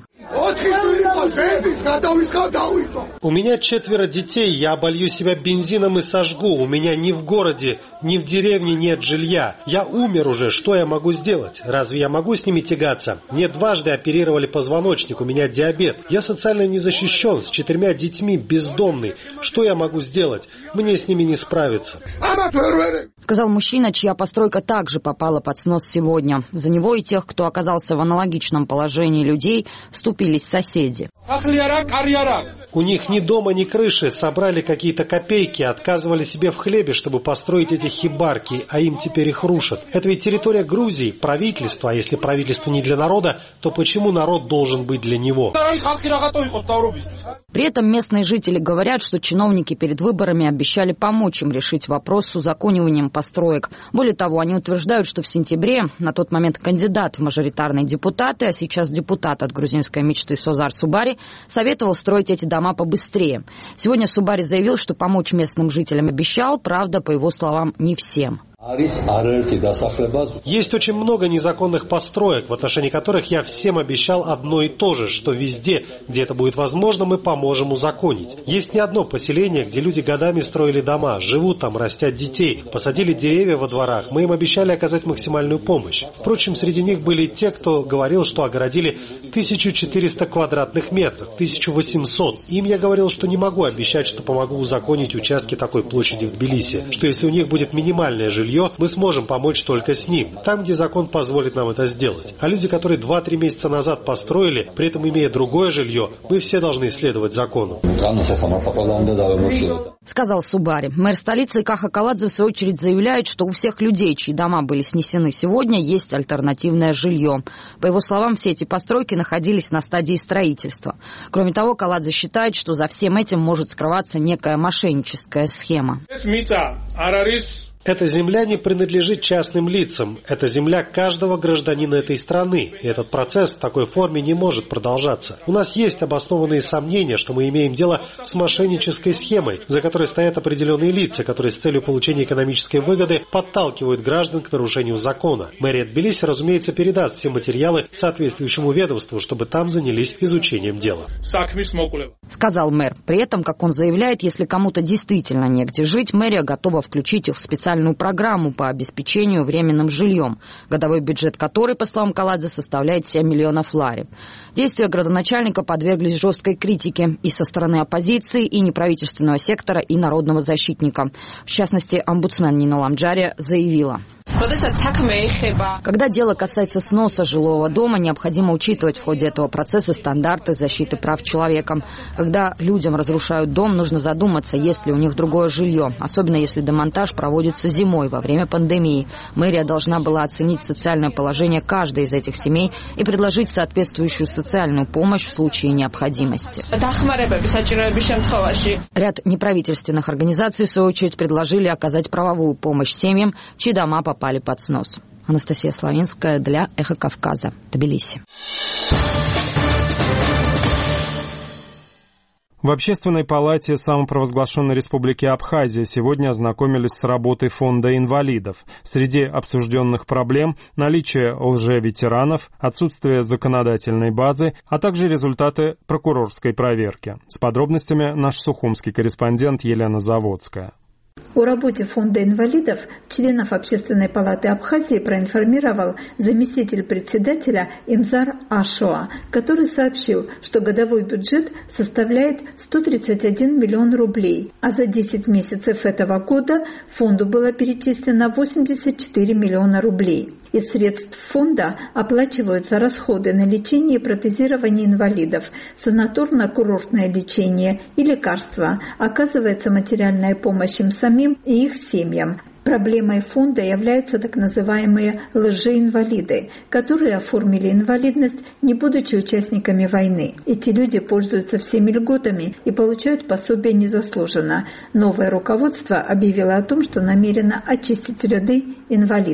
У меня четверо детей, я оболью себя бензином и сожгу. У меня ни в городе, ни в деревне нет жилья. Я умер уже, что я могу сделать? Разве я могу с ними тягаться? Мне дважды оперировали позвоночник, у меня диабет. Я социально не защищен, с четырьмя детьми, бездомный. Что я могу сделать? Мне с ними не справиться. Сказал мужчина, чья постройка также попала под снос сегодня. За него и тех, кто оказался в аналогичном положении людей, вступились соседи. У них ни дома, ни крыши, собрали какие-то копейки, отказывали себе в хлебе, чтобы построить эти хибарки, а им теперь их рушат. Это ведь территория Грузии, правительство, а если правительство не для народа, то почему народ должен быть для него? При этом местные жители говорят, что чиновники перед выборами обещали помочь им решить вопрос с узакониванием построек. Более того, они утверждают, что в сентябре, на тот момент кандидат в мажоритарные депутаты, а сейчас депутат от грузинской мечты Созар Субари, советовал строить эти дома побыстрее. Сегодня Субари заявил, что помочь местным жителям обещал, правда, по его словам, не всем. Есть очень много незаконных построек, в отношении которых я всем обещал одно и то же, что везде, где это будет возможно, мы поможем узаконить. Есть не одно поселение, где люди годами строили дома, живут там, растят детей, посадили деревья во дворах, мы им обещали оказать максимальную помощь. Впрочем, среди них были и те, кто говорил, что огородили тысячу четыреста квадратных метров, тысячу восемьсот. Им я говорил, что не могу обещать, что помогу узаконить участки такой площади в Тбилиси, что если у них будет минимальное жилье, мы сможем помочь только с ним, там, где закон позволит нам это сделать. А люди, которые два-три месяца назад построили, при этом имея другое жилье, мы все должны следовать закону. Сказал Субари. Мэр столицы Каха Каладзе в свою очередь заявляет, что у всех людей, чьи дома были снесены сегодня, есть альтернативное жилье. По его словам, все эти постройки находились на стадии строительства. Кроме того, Каладзе считает, что за всем этим может скрываться некая мошенническая схема. Эта земля не принадлежит частным лицам. Это земля каждого гражданина этой страны. И этот процесс в такой форме не может продолжаться. У нас есть обоснованные сомнения, что мы имеем дело с мошеннической схемой, за которой стоят определенные лица, которые с целью получения экономической выгоды подталкивают граждан к нарушению закона. Мэрия Тбилиси, разумеется, передаст все материалы соответствующему ведомству, чтобы там занялись изучением дела. Сказал мэр. При этом, как он заявляет, если кому-то действительно негде жить, мэрия готова включить их в специальную программу по обеспечению временным жильем, годовой бюджет которой, по словам Каладзе, составляет семь миллионов лари. Действия градоначальника подверглись жесткой критике и со стороны оппозиции, и неправительственного сектора, и народного защитника. В частности, омбудсмен Нина Ламджария заявила: когда дело касается сноса жилого дома, необходимо учитывать в ходе этого процесса стандарты защиты прав человека. Когда людям разрушают дом, нужно задуматься, есть ли у них другое жилье, особенно если демонтаж проводится зимой во время пандемии. Мэрия должна была оценить социальное положение каждой из этих семей и предложить соответствующую социальную помощь в случае необходимости. Ряд неправительственных организаций, в свою очередь, предложили оказать правовую помощь семьям, чьи дома попали под снос. Анастасия Славинская для Эхо Кавказа, Тбилиси. В Общественной палате самопровозглашенной Республики Абхазия сегодня ознакомились с работой Фонда инвалидов. Среди обсужденных проблем – наличие лжеветеранов, отсутствие законодательной базы, а также результаты прокурорской проверки. С подробностями наш сухумский корреспондент Елена Заводская. О работе Фонда инвалидов членов Общественной палаты Абхазии проинформировал заместитель председателя Имзар Ашоа, который сообщил, что годовой бюджет составляет сто тридцать один миллион рублей, а за десять месяцев этого года фонду было перечислено восемьдесят четыре миллиона рублей. Из средств фонда оплачиваются расходы на лечение и протезирование инвалидов, санаторно-курортное лечение и лекарства, оказывается материальная помощь им самим и их семьям. Проблемой фонда являются так называемые лжеинвалиды, которые оформили инвалидность, не будучи участниками войны. Эти люди пользуются всеми льготами и получают пособие незаслуженно. Новое руководство объявило о том, что намерено очистить ряды инвалидов.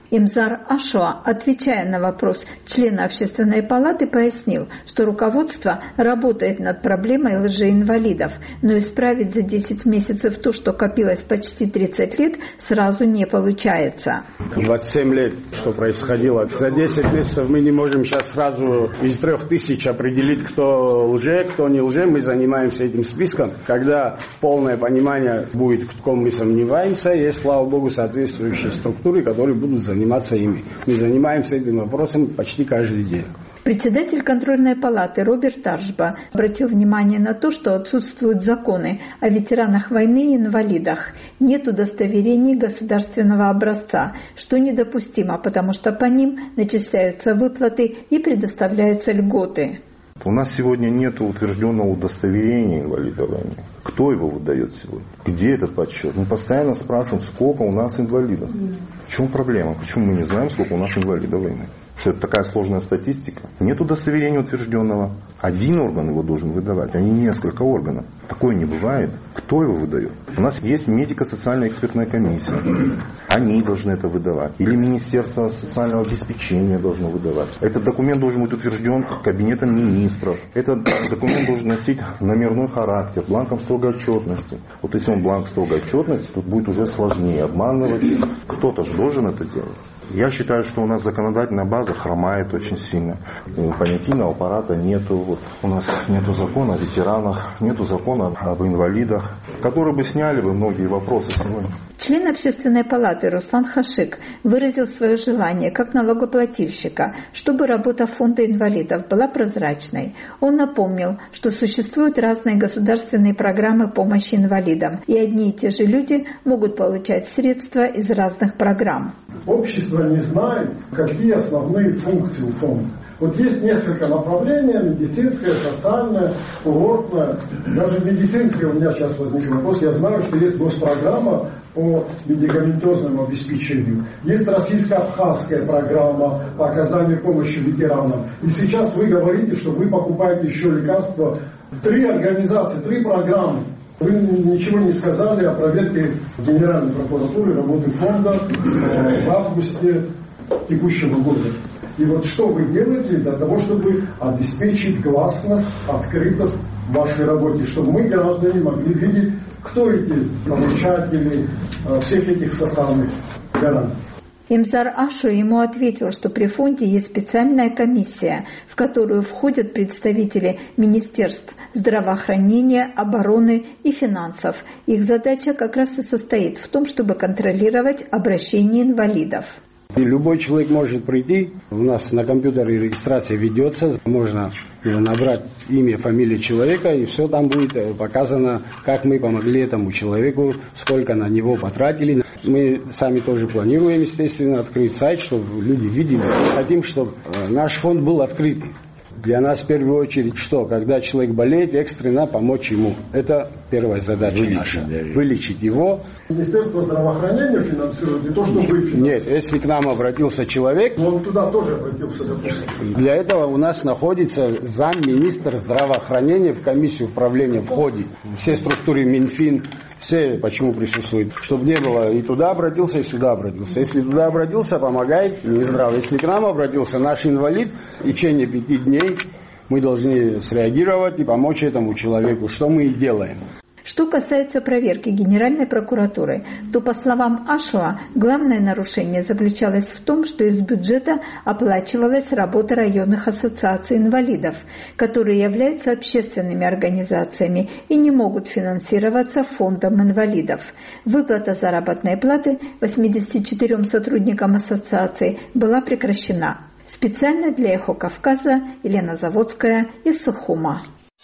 Имзар Ашоа, отвечая на вопрос члена Общественной палаты, пояснил, что руководство работает над проблемой лжеинвалидов, но исправить за десять месяцев то, что копилось почти тридцать лет, сразу не получается. двадцать семь лет, что происходило. За десять месяцев мы не можем сейчас сразу из трех тысяч определить, кто лже, кто не лже. Мы занимаемся этим списком. Когда полное понимание будет, в ком мы сомневаемся, есть, слава богу, соответствующие структуры, которые будут заниматься заниматься ими. Мы занимаемся этим вопросом почти каждый день. Председатель контрольной палаты Роберт Аршба обратил внимание на то, что отсутствуют законы о ветеранах войны и инвалидах. Нет удостоверений государственного образца, что недопустимо, потому что по ним начисляются выплаты и предоставляются льготы. У нас сегодня нет утвержденного удостоверения инвалида войны. Кто его выдает сегодня? Где этот подсчет? Мы постоянно спрашиваем, сколько у нас инвалидов. В чем проблема? Почему мы не знаем, сколько у нас инвалидов войны? Что это такая сложная статистика? Нет удостоверения утвержденного. Один орган его должен выдавать, а не несколько органов. Такое не бывает. Кто его выдает? У нас есть медико-социальная экспертная комиссия. Они должны это выдавать. Или Министерство социального обеспечения должно выдавать. Этот документ должен быть утвержден Кабинетом министров. Этот документ должен носить номерной характер, бланком строгой отчетности. Вот если он бланк строгой отчетности, тут будет уже сложнее обманывать. Кто-то же должен это делать. Я считаю, что у нас законодательная база хромает очень сильно. Понятийного аппарата нету. Вот у нас нету закона о ветеранах, нету закона об инвалидах, которые бы сняли бы многие вопросы сегодня. Член Общественной палаты Руслан Хашик выразил свое желание как налогоплательщика, чтобы работа фонда инвалидов была прозрачной. Он напомнил, что существуют разные государственные программы помощи инвалидам, и одни и те же люди могут получать средства из разных программ. Общество не знает, какие основные функции у фонда. Вот есть несколько направлений: медицинское, социальное, курортное. Даже медицинское у меня сейчас возник вопрос. Я знаю, что есть госпрограмма по медикаментозному обеспечению. Есть российско-абхазская программа по оказанию помощи ветеранам. И сейчас вы говорите, что вы покупаете еще лекарства. Три организации, три программы. Вы ничего не сказали о проверке Генеральной прокуратуры работы фонда в августе текущего года. И вот что вы делаете для того, чтобы обеспечить гласность, открытость в вашей работе, чтобы мы, граждане, могли видеть, кто эти получатели всех этих социальных гарантий. Имзар Ашу ему ответил, что при фонде есть специальная комиссия, в которую входят представители министерств здравоохранения, обороны и финансов. Их задача как раз и состоит в том, чтобы контролировать обращение инвалидов. Любой человек может прийти, у нас на компьютере регистрация ведется, можно набрать имя, фамилию человека, и все там будет показано, как мы помогли этому человеку, сколько на него потратили. Мы сами тоже планируем, естественно, открыть сайт, чтобы люди видели. Хотим, чтобы наш фонд был открытый. Для нас в первую очередь что? Когда человек болеет, экстренно помочь ему. Это первая задача наша. Вылечить его. Министерство здравоохранения финансирует не то, что вы финансируете. Нет, если к нам обратился человек... Он туда тоже обратился, допустим. Для этого у нас находится замминистра здравоохранения в комиссию управления в ходе. Все структуры Минфин, все почему присутствуют. Чтобы не было и туда обратился, и сюда обратился. Если туда обратился, помогает Минздрав. Если к нам обратился наш инвалид, в течение пяти дней мы должны среагировать и помочь этому человеку, что мы и делаем. Что касается проверки Генеральной прокуратуры, то, по словам Ашуа, главное нарушение заключалось в том, что из бюджета оплачивалась работа районных ассоциаций инвалидов, которые являются общественными организациями и не могут финансироваться фондом инвалидов. Выплата заработной платы восьмидесяти четырем сотрудникам ассоциации была прекращена. Специально для «Эхо Кавказа» Елена Заводская из Сухума.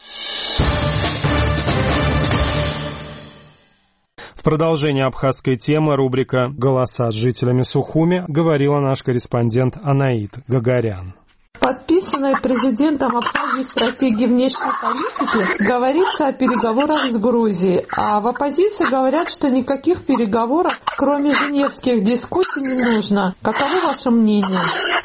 В продолжение абхазской темы рубрика «Голоса с жителями Сухуми» говорила наш корреспондент Анаит Гагарян. В подписанной президентом Абхазии стратегии внешней политики говорится о переговорах с Грузией, а в оппозиции говорят, что никаких переговоров, кроме женевских дискуссий, не нужно. Каково ваше мнение?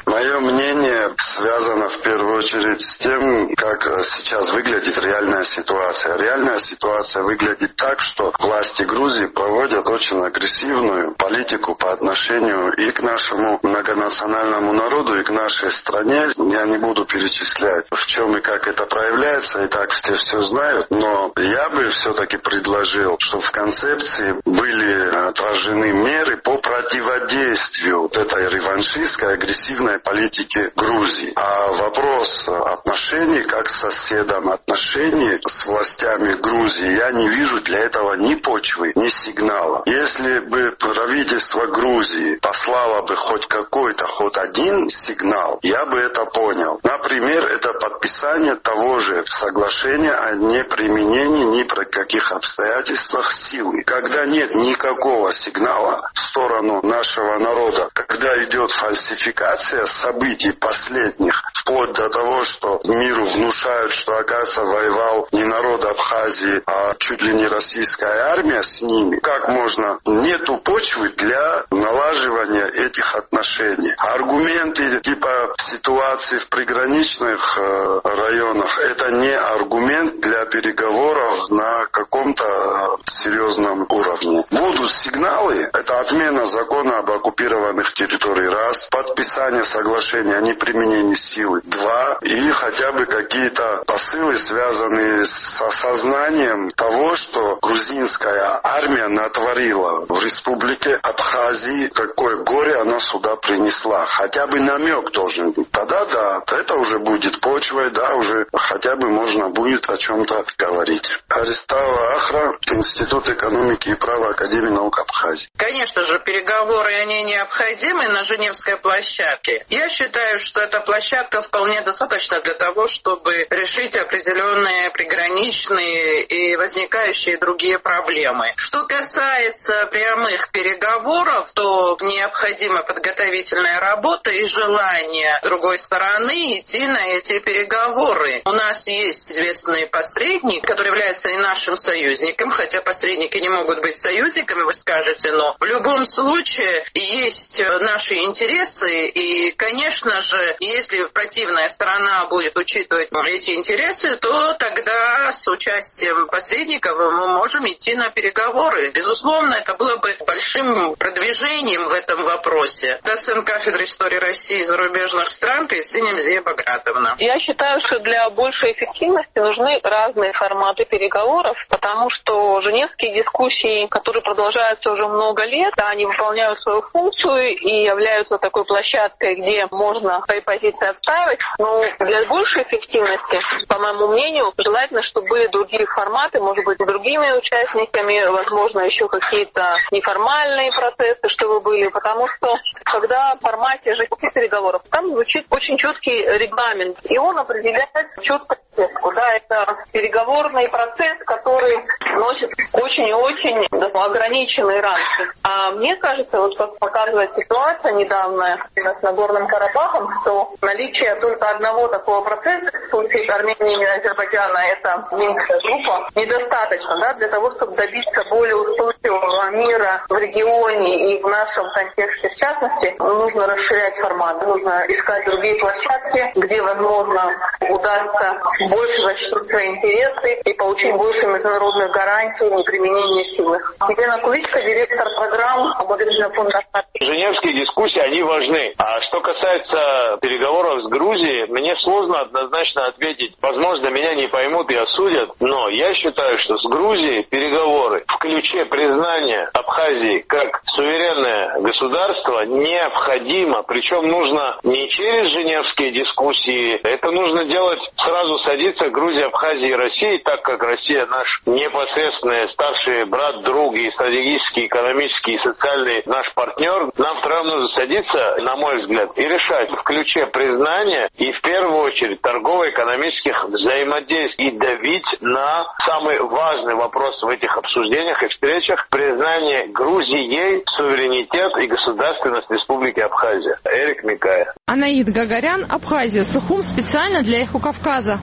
Мое мнение связано в первую очередь с тем, как сейчас выглядит реальная ситуация. Реальная ситуация выглядит так, что власти Грузии проводят очень агрессивную политику по отношению и к нашему многонациональному народу, и к нашей стране. Я не буду перечислять, в чем и как это проявляется, и так все все знают, но я бы все-таки предложил, чтобы в концепции были отражены меры по противодействию вот этой реваншистской, агрессивной политике Грузии. А вопрос отношений как с соседом, отношений с властями Грузии, я не вижу для этого ни почвы, ни сигнала. Если бы правительство Грузии послало бы хоть какой-то, хоть один сигнал, я бы это понял. Например, это подписание того же соглашения о неприменении ни при каких обстоятельствах силы. Когда нет никакого сигнала в сторону нашего народа, когда идет фальсификация событий последних, вплоть до того, что миру внушают, что, оказывается, воевал не народ Абхазии, а чуть ли не российская армия с ними, как можно? Нету почвы для налаживания этих отношений. Аргументы типа ситуации в приграничных э, районах, это не аргумент для переговоров на каком-то серьезном уровне. Будут сигналы, это отмена закона об оккупированных территориях, раз, подписание соглашения о неприменении силы, два, и хотя бы какие-то посылы, связанные с осознанием того, что грузинская армия натворила в республике Абхазии, какое горе она сюда принесла. Хотя бы намек должен быть. Тогда да, это уже будет почвой, да, уже хотя бы можно будет о чем-то говорить. Аристава Ахра, Институт экономики и права Академии наук Абхазии. Конечно же, переговоры, они необходимы на Женевской площадке. Я считаю, что эта площадка вполне достаточна для того, чтобы решить определенные приграничные и возникающие другие проблемы. Что касается прямых переговоров, то необходима подготовительная работа и желание другой стороны идти на эти переговоры. У нас есть известный посредник, который является и нашим союзником, хотя посредники не могут быть союзниками, вы скажете, но в любом случае есть наши интересы, и, конечно же, если противная сторона будет учитывать эти интересы, то тогда с участием посредников мы можем идти на переговоры. Безусловно, это было бы большим продвижением в этом вопросе. Доцент кафедры истории России и зарубежных стран Кристина Зия Багратовна. Я считаю, что для большей эффективности нужны разные форматы переговоров, потому что женевские дискуссии, которые продолжаются уже много лет, они выполняют свою функцию и являются такой площадкой, где можно свои позиции отстаивать. Но для большей эффективности, по моему мнению, желательно, чтобы были другие форматы, может быть, с другими участниками, возможно, еще какие-то неформальные процессы, чтобы были, потому что когда в формате женевских переговоров, там звучит очень четкий регламент, и он определяет четко, да, это переговорный процесс, который носит очень и очень ограниченные рамки. А мне кажется, вот как показывает ситуация недавняя с Нагорным Карабахом, что наличие только одного такого процесса, в случае Армении и Азербайджана, это Минская группа, недостаточно, да, для того, чтобы добиться более устойчивого мира в регионе и в нашем контексте в частности, нужно расширять формат, нужно искать другие площадки, где, возможно, удастся больше защитить свои интересы и получить больше международных гарантий неприменения силы. Елена Куличка, директор программ Благотворительного фонда. Женевские дискуссии, они важны. А что касается переговоров с Грузией, мне сложно однозначно ответить. Возможно, меня не поймут и осудят, но я считаю, что с Грузией переговоры в ключе признания Абхазии как суверенное государство необходимо. Причем нужно не через женевские дискуссии, это нужно делать сразу садиться Грузия, Абхазия и Россия, так как Россия наш непосредственный старший брат, друг и стратегический, экономический и социальный наш партнер. Нам втроем нужно садиться, на мой взгляд, и решать в ключе признания и в первую очередь торгово-экономических взаимодействий и давить на самый важный вопрос в этих обсуждениях и встречах — признание Грузией суверенитет и государственность Республики Абхазия. Эрик Микая. Анаид Гагарян, Абхазия, Сухум, специально для Эхо Кавказа.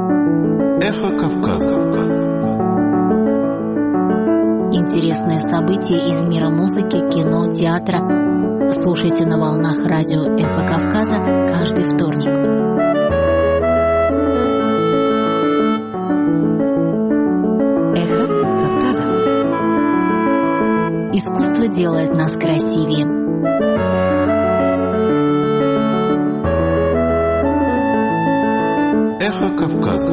Эхо Кавказа. Интересные события из мира музыки, кино, театра. Слушайте на волнах радио «Эхо Кавказа» каждый вторник. «Эхо Кавказа». Искусство делает нас красивее. «Эхо Кавказа».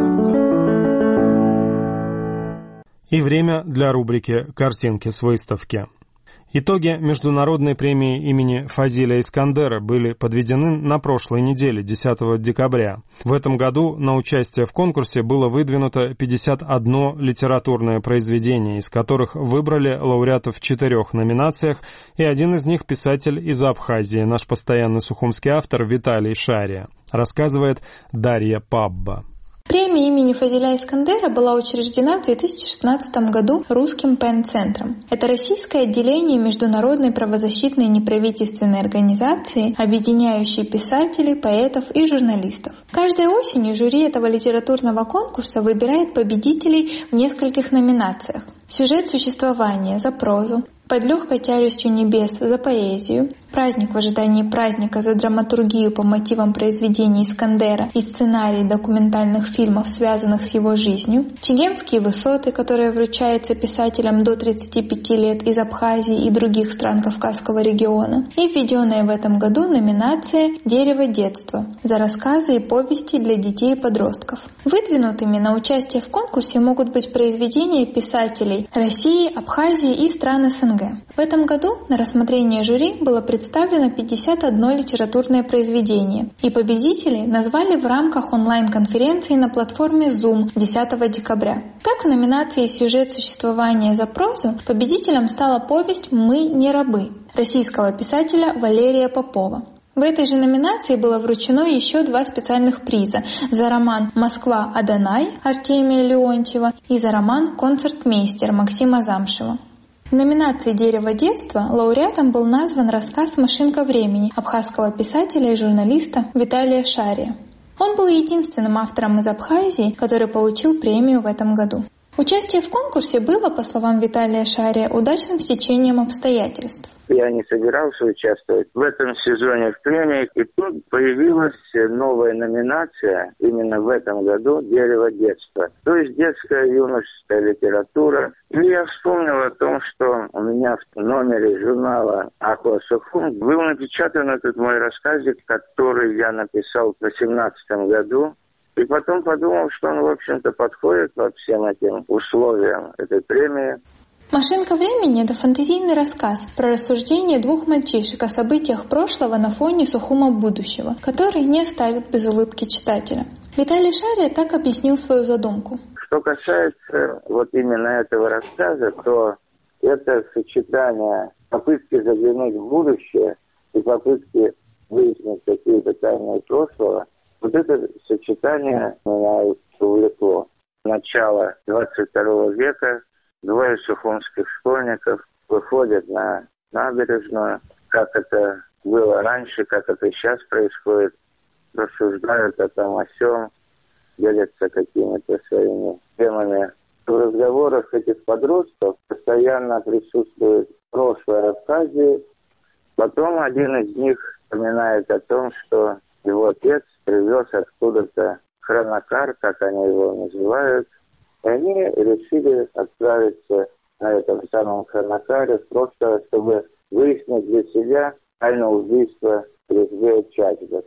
И время для рубрики «Картинки с выставки». Итоги Международной премии имени Фазиля Искандера были подведены на прошлой неделе, десятого декабря. В этом году на участие в конкурсе было выдвинуто пятьдесят одно литературное произведение, из которых выбрали лауреатов в четырех номинациях, и один из них писатель из Абхазии, наш постоянный сухумский автор Виталий Шария. Рассказывает Дарья Пабба. Премия имени Фазиля Искандера была учреждена в две тысячи шестнадцатом году Русским Пен-центром. Это российское отделение международной правозащитной неправительственной организации, объединяющей писателей, поэтов и журналистов. Каждой осенью жюри этого литературного конкурса выбирает победителей в нескольких номинациях. Сюжет существования за прозу, под легкой тяжестью небес за поэзию, праздник в ожидании праздника за драматургию по мотивам произведений Искандера и сценарий документальных фильмов, связанных с его жизнью, Чегемские высоты, которые вручаются писателям до тридцати пяти лет из Абхазии и других стран Кавказского региона, и введенная в этом году номинация «Дерево детства» за рассказы и повести для детей и подростков. Выдвинутыми на участие в конкурсе могут быть произведения писателей России, Абхазии и стран СНГ. В этом году на рассмотрение жюри было представлено пятьдесят одно литературное произведение, и победителей назвали в рамках онлайн-конференции на платформе Zoom десятого декабря. Так, в номинации «Сюжет существования за прозу» победителем стала повесть «Мы не рабы» российского писателя Валерия Попова. В этой же номинации было вручено еще два специальных приза за роман «Москва Адонай» Артемия Леонтьева и за роман «Концертмейстер» Максима Замшева. В номинации «Дерево детства» лауреатом был назван рассказ «Машинка времени» абхазского писателя и журналиста Виталия Шария. Он был единственным автором из Абхазии, который получил премию в этом году. Участие в конкурсе было, по словам Виталия Шария, удачным стечением обстоятельств. Я не собирался участвовать в этом сезоне в премиях, и тут появилась новая номинация именно в этом году «Дерево детства», то есть детская юношеская литература. И я вспомнил о том, что у меня в номере журнала «Ахуа Сухум» был напечатан этот мой рассказик, который я написал в две тысячи восемнадцатом году. И потом подумал, что он, в общем-то, подходит по всем этим условиям этой премии. «Машинка времени» — это фантазийный рассказ про рассуждение двух мальчишек о событиях прошлого на фоне Сухума будущего, который не оставит без улыбки читателя. Виталий Шария так объяснил свою задумку. Что касается вот именно этого рассказа, то это сочетание попытки заглянуть в будущее и попытки выяснить какие-то тайны прошлого. Вот это сочетание меня увлекло. Начало двадцать второго века, двое сухумских школьников выходят на набережную, как это было раньше, как это сейчас происходит, рассуждают о том, о сём, делятся какими-то своими темами. В разговорах этих подростков постоянно присутствует прошлое Абхазии. Потом один из них вспоминает о том, что его отец привез откуда-то хронокар, как они его называют, и они решили отправиться на этом самом хронокаре просто, чтобы выяснить для себя тайну убийства Резвея Чачга.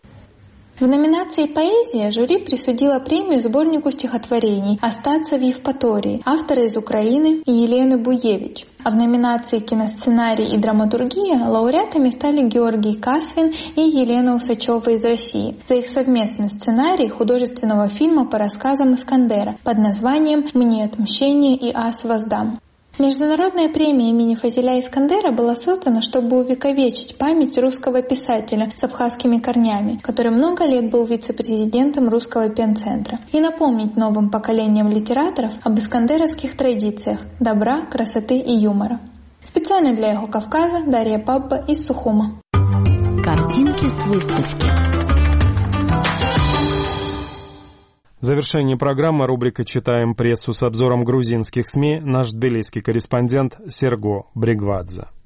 В номинации «Поэзия» жюри присудило премию сборнику стихотворений «Остаться в Евпатории» автора из Украины Елены Буевич. А в номинации «Киносценарий и драматургия» лауреатами стали Георгий Касвин и Елена Усачева из России за их совместный сценарий художественного фильма по рассказам Искандера под названием «Мне отмщение и ас воздам». Международная премия имени Фазиля Искандера была создана, чтобы увековечить память русского писателя с абхазскими корнями, который много лет был вице-президентом Русского Пен-центра, и напомнить новым поколениям литераторов об искандеровских традициях добра, красоты и юмора. Специально для «Эхо Кавказа» Дарья Пабба из Сухума. Картинки с выставки. В завершении программы рубрика «Читаем прессу» с обзором грузинских СМИ наш тбилисский корреспондент Серго Бригвадзе.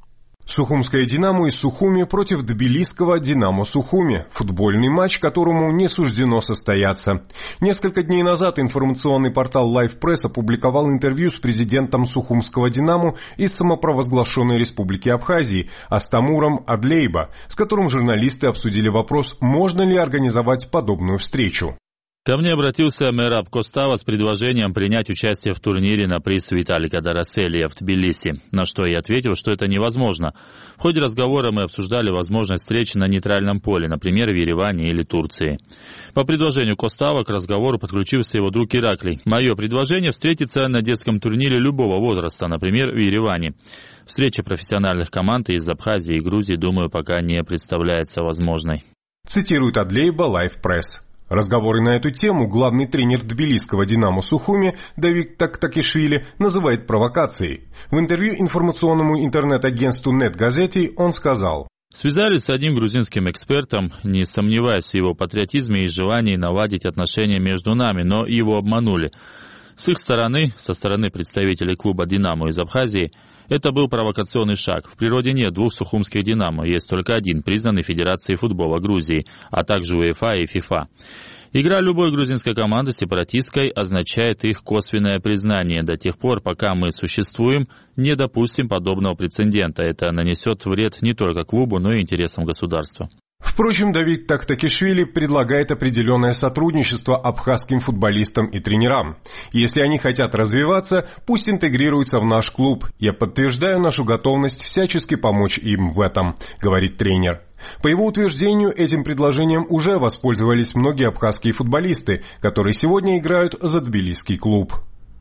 Сухумское «Динамо» из Сухуми против тбилисского «Динамо Сухуми». Футбольный матч, которому не суждено состояться. Несколько дней назад информационный портал LivePress опубликовал интервью с президентом Сухумского «Динамо» из самопровозглашенной республики Абхазии Астамуром Адлейба, с которым журналисты обсудили вопрос, можно ли организовать подобную встречу. Ко мне обратился Мераб Костава с предложением принять участие в турнире на приз Виталика Дараселия в Тбилиси, на что я ответил, что это невозможно. В ходе разговора мы обсуждали возможность встречи на нейтральном поле, например, в Ереване или Турции. По предложению Костава к разговору подключился его друг Ираклий. Мое предложение — встретиться на детском турнире любого возраста, например, в Ереване. Встреча профессиональных команд из Абхазии и Грузии, думаю, пока не представляется возможной. Цитирует Адлейба LivePress. Разговоры на эту тему главный тренер тбилисского «Динамо Сухуми» Давид Тактакишвили называет провокацией. В интервью информационному интернет-агентству «Нет-Газети» он сказал: «Связались с одним грузинским экспертом, не сомневаясь в его патриотизме и желании наладить отношения между нами, но его обманули. С их стороны, со стороны представителей клуба «Динамо» из Абхазии, это был провокационный шаг. В природе нет двух сухумских «Динамо», есть только один, признанный Федерацией футбола Грузии, а также УЕФА и ФИФА. Игра любой грузинской команды сепаратистской означает их косвенное признание. До тех пор, пока мы существуем, не допустим подобного прецедента. Это нанесет вред не только клубу, но и интересам государства». Впрочем, Давид Тактакишвили предлагает определенное сотрудничество абхазским футболистам и тренерам. Если они хотят развиваться, пусть интегрируются в наш клуб. Я подтверждаю нашу готовность всячески помочь им в этом, говорит тренер. По его утверждению, этим предложением уже воспользовались многие абхазские футболисты, которые сегодня играют за тбилисский клуб.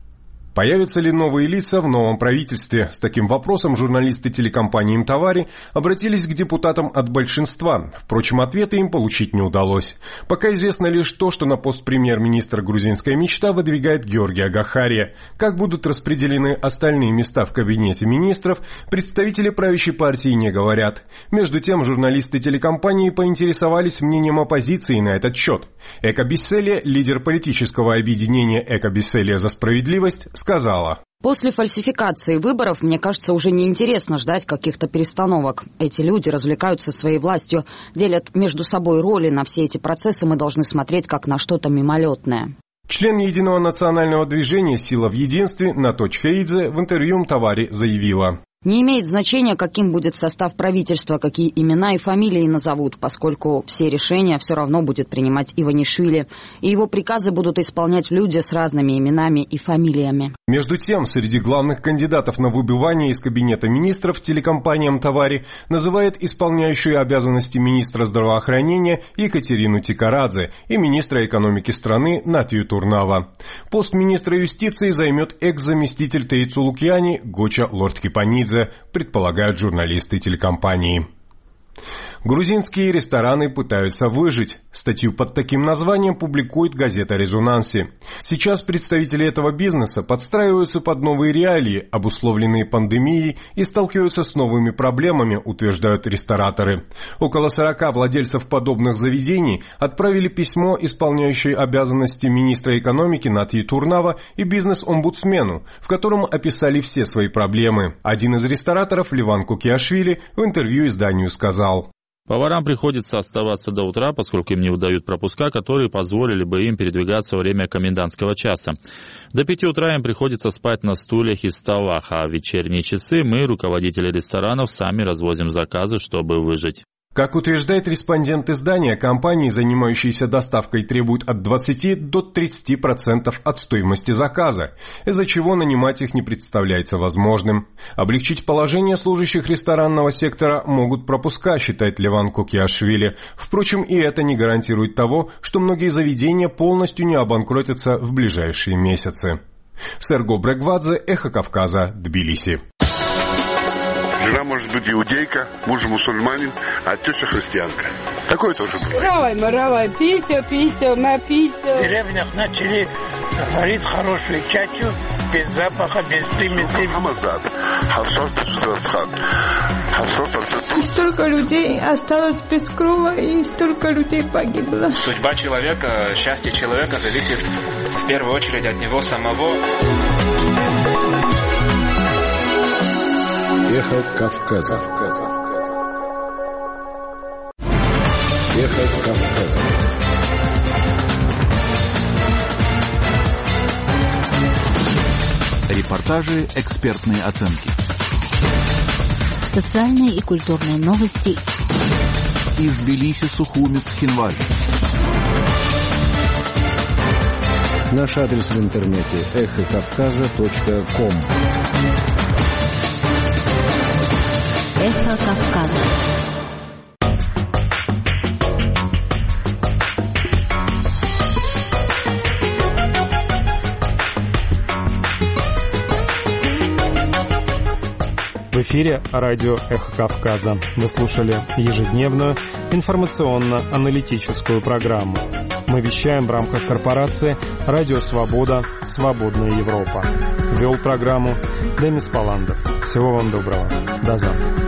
Появятся ли новые лица в новом правительстве? С таким вопросом журналисты телекомпании «Мтавари» обратились к депутатам от большинства. Впрочем, ответа им получить не удалось. Пока известно лишь то, что на пост премьер-министра грузинская мечта выдвигает Георгия Гахария. Как будут распределены остальные места в кабинете министров, представители правящей партии не говорят. Между тем, журналисты телекомпании поинтересовались мнением оппозиции на этот счет. Эка Бисселия, лидер политического объединения «Эка Бисселия за справедливость», сказала: «После фальсификации выборов, мне кажется, уже неинтересно ждать каких-то перестановок. Эти люди развлекаются своей властью, делят между собой роли. На все эти процессы мы должны смотреть как на что-то мимолетное». Член Единого национального движения «Сила в единстве» Наточ Фейдзе в интервью «Мтавари» заявила: «Не имеет значения, каким будет состав правительства, какие имена и фамилии назовут, поскольку все решения все равно будет принимать Иванишвили, и его приказы будут исполнять люди с разными именами и фамилиями». Между тем, среди главных кандидатов на выбывание из кабинета министров телекомпания «Мтавари» называет исполняющую обязанности министра здравоохранения Екатерину Тикарадзе и министра экономики страны Натию Турнава. Пост министра юстиции займет экс-заместитель Тейцу Лукьяни Гоча Лордкипанидзе, предполагают журналисты телекомпании. Грузинские рестораны пытаются выжить. Статью под таким названием публикует газета «Резонанси». Сейчас представители этого бизнеса подстраиваются под новые реалии, обусловленные пандемией, и сталкиваются с новыми проблемами, утверждают рестораторы. Около сорока владельцев подобных заведений отправили письмо исполняющей обязанности министра экономики Натии Турнава и бизнес-омбудсмену, в котором описали все свои проблемы. Один из рестораторов, Леван Кукиашвили, в интервью изданию сказал: «Поварам приходится оставаться до утра, поскольку им не выдают пропуска, которые позволили бы им передвигаться во время комендантского часа. До пяти утра им приходится спать на стульях и столах, а в вечерние часы мы, руководители ресторанов, сами развозим заказы, чтобы выжить». Как утверждает респондент издания, компании, занимающиеся доставкой, требуют от двадцати до тридцати процентов от стоимости заказа, из-за чего нанимать их не представляется возможным. Облегчить положение служащих ресторанного сектора могут пропуска, считает Леван Кукиашвили. Впрочем, и это не гарантирует того, что многие заведения полностью не обанкротятся в ближайшие месяцы. Серго Брегвадзе, Эхо Кавказа, Тбилиси. Жена может быть иудейка, муж мусульманин, а теща христианка. Такое тоже бывает. Равай, маравай, пися, пися, напися. В деревнях начали варить хорошую чачу, без запаха, без примесей. И столько людей осталось без крова, и столько людей погибло. Судьба человека, счастье человека зависит в первую очередь от него самого. Эхо Кавказа. Эхо Кавказа. Репортажи, экспертные оценки. Социальные и культурные новости. Из Тбилиси, Сухуми, Цхинвали. Наш адрес в интернете эхо кавказа точка ком. Эхо Кавказа. В эфире радио «Эхо Кавказа». Вы слушали ежедневную информационно-аналитическую программу. Мы вещаем в рамках корпорации «Радио Свобода. Свободная Европа». Вел программу Демис Паландов. Всего вам доброго. До завтра.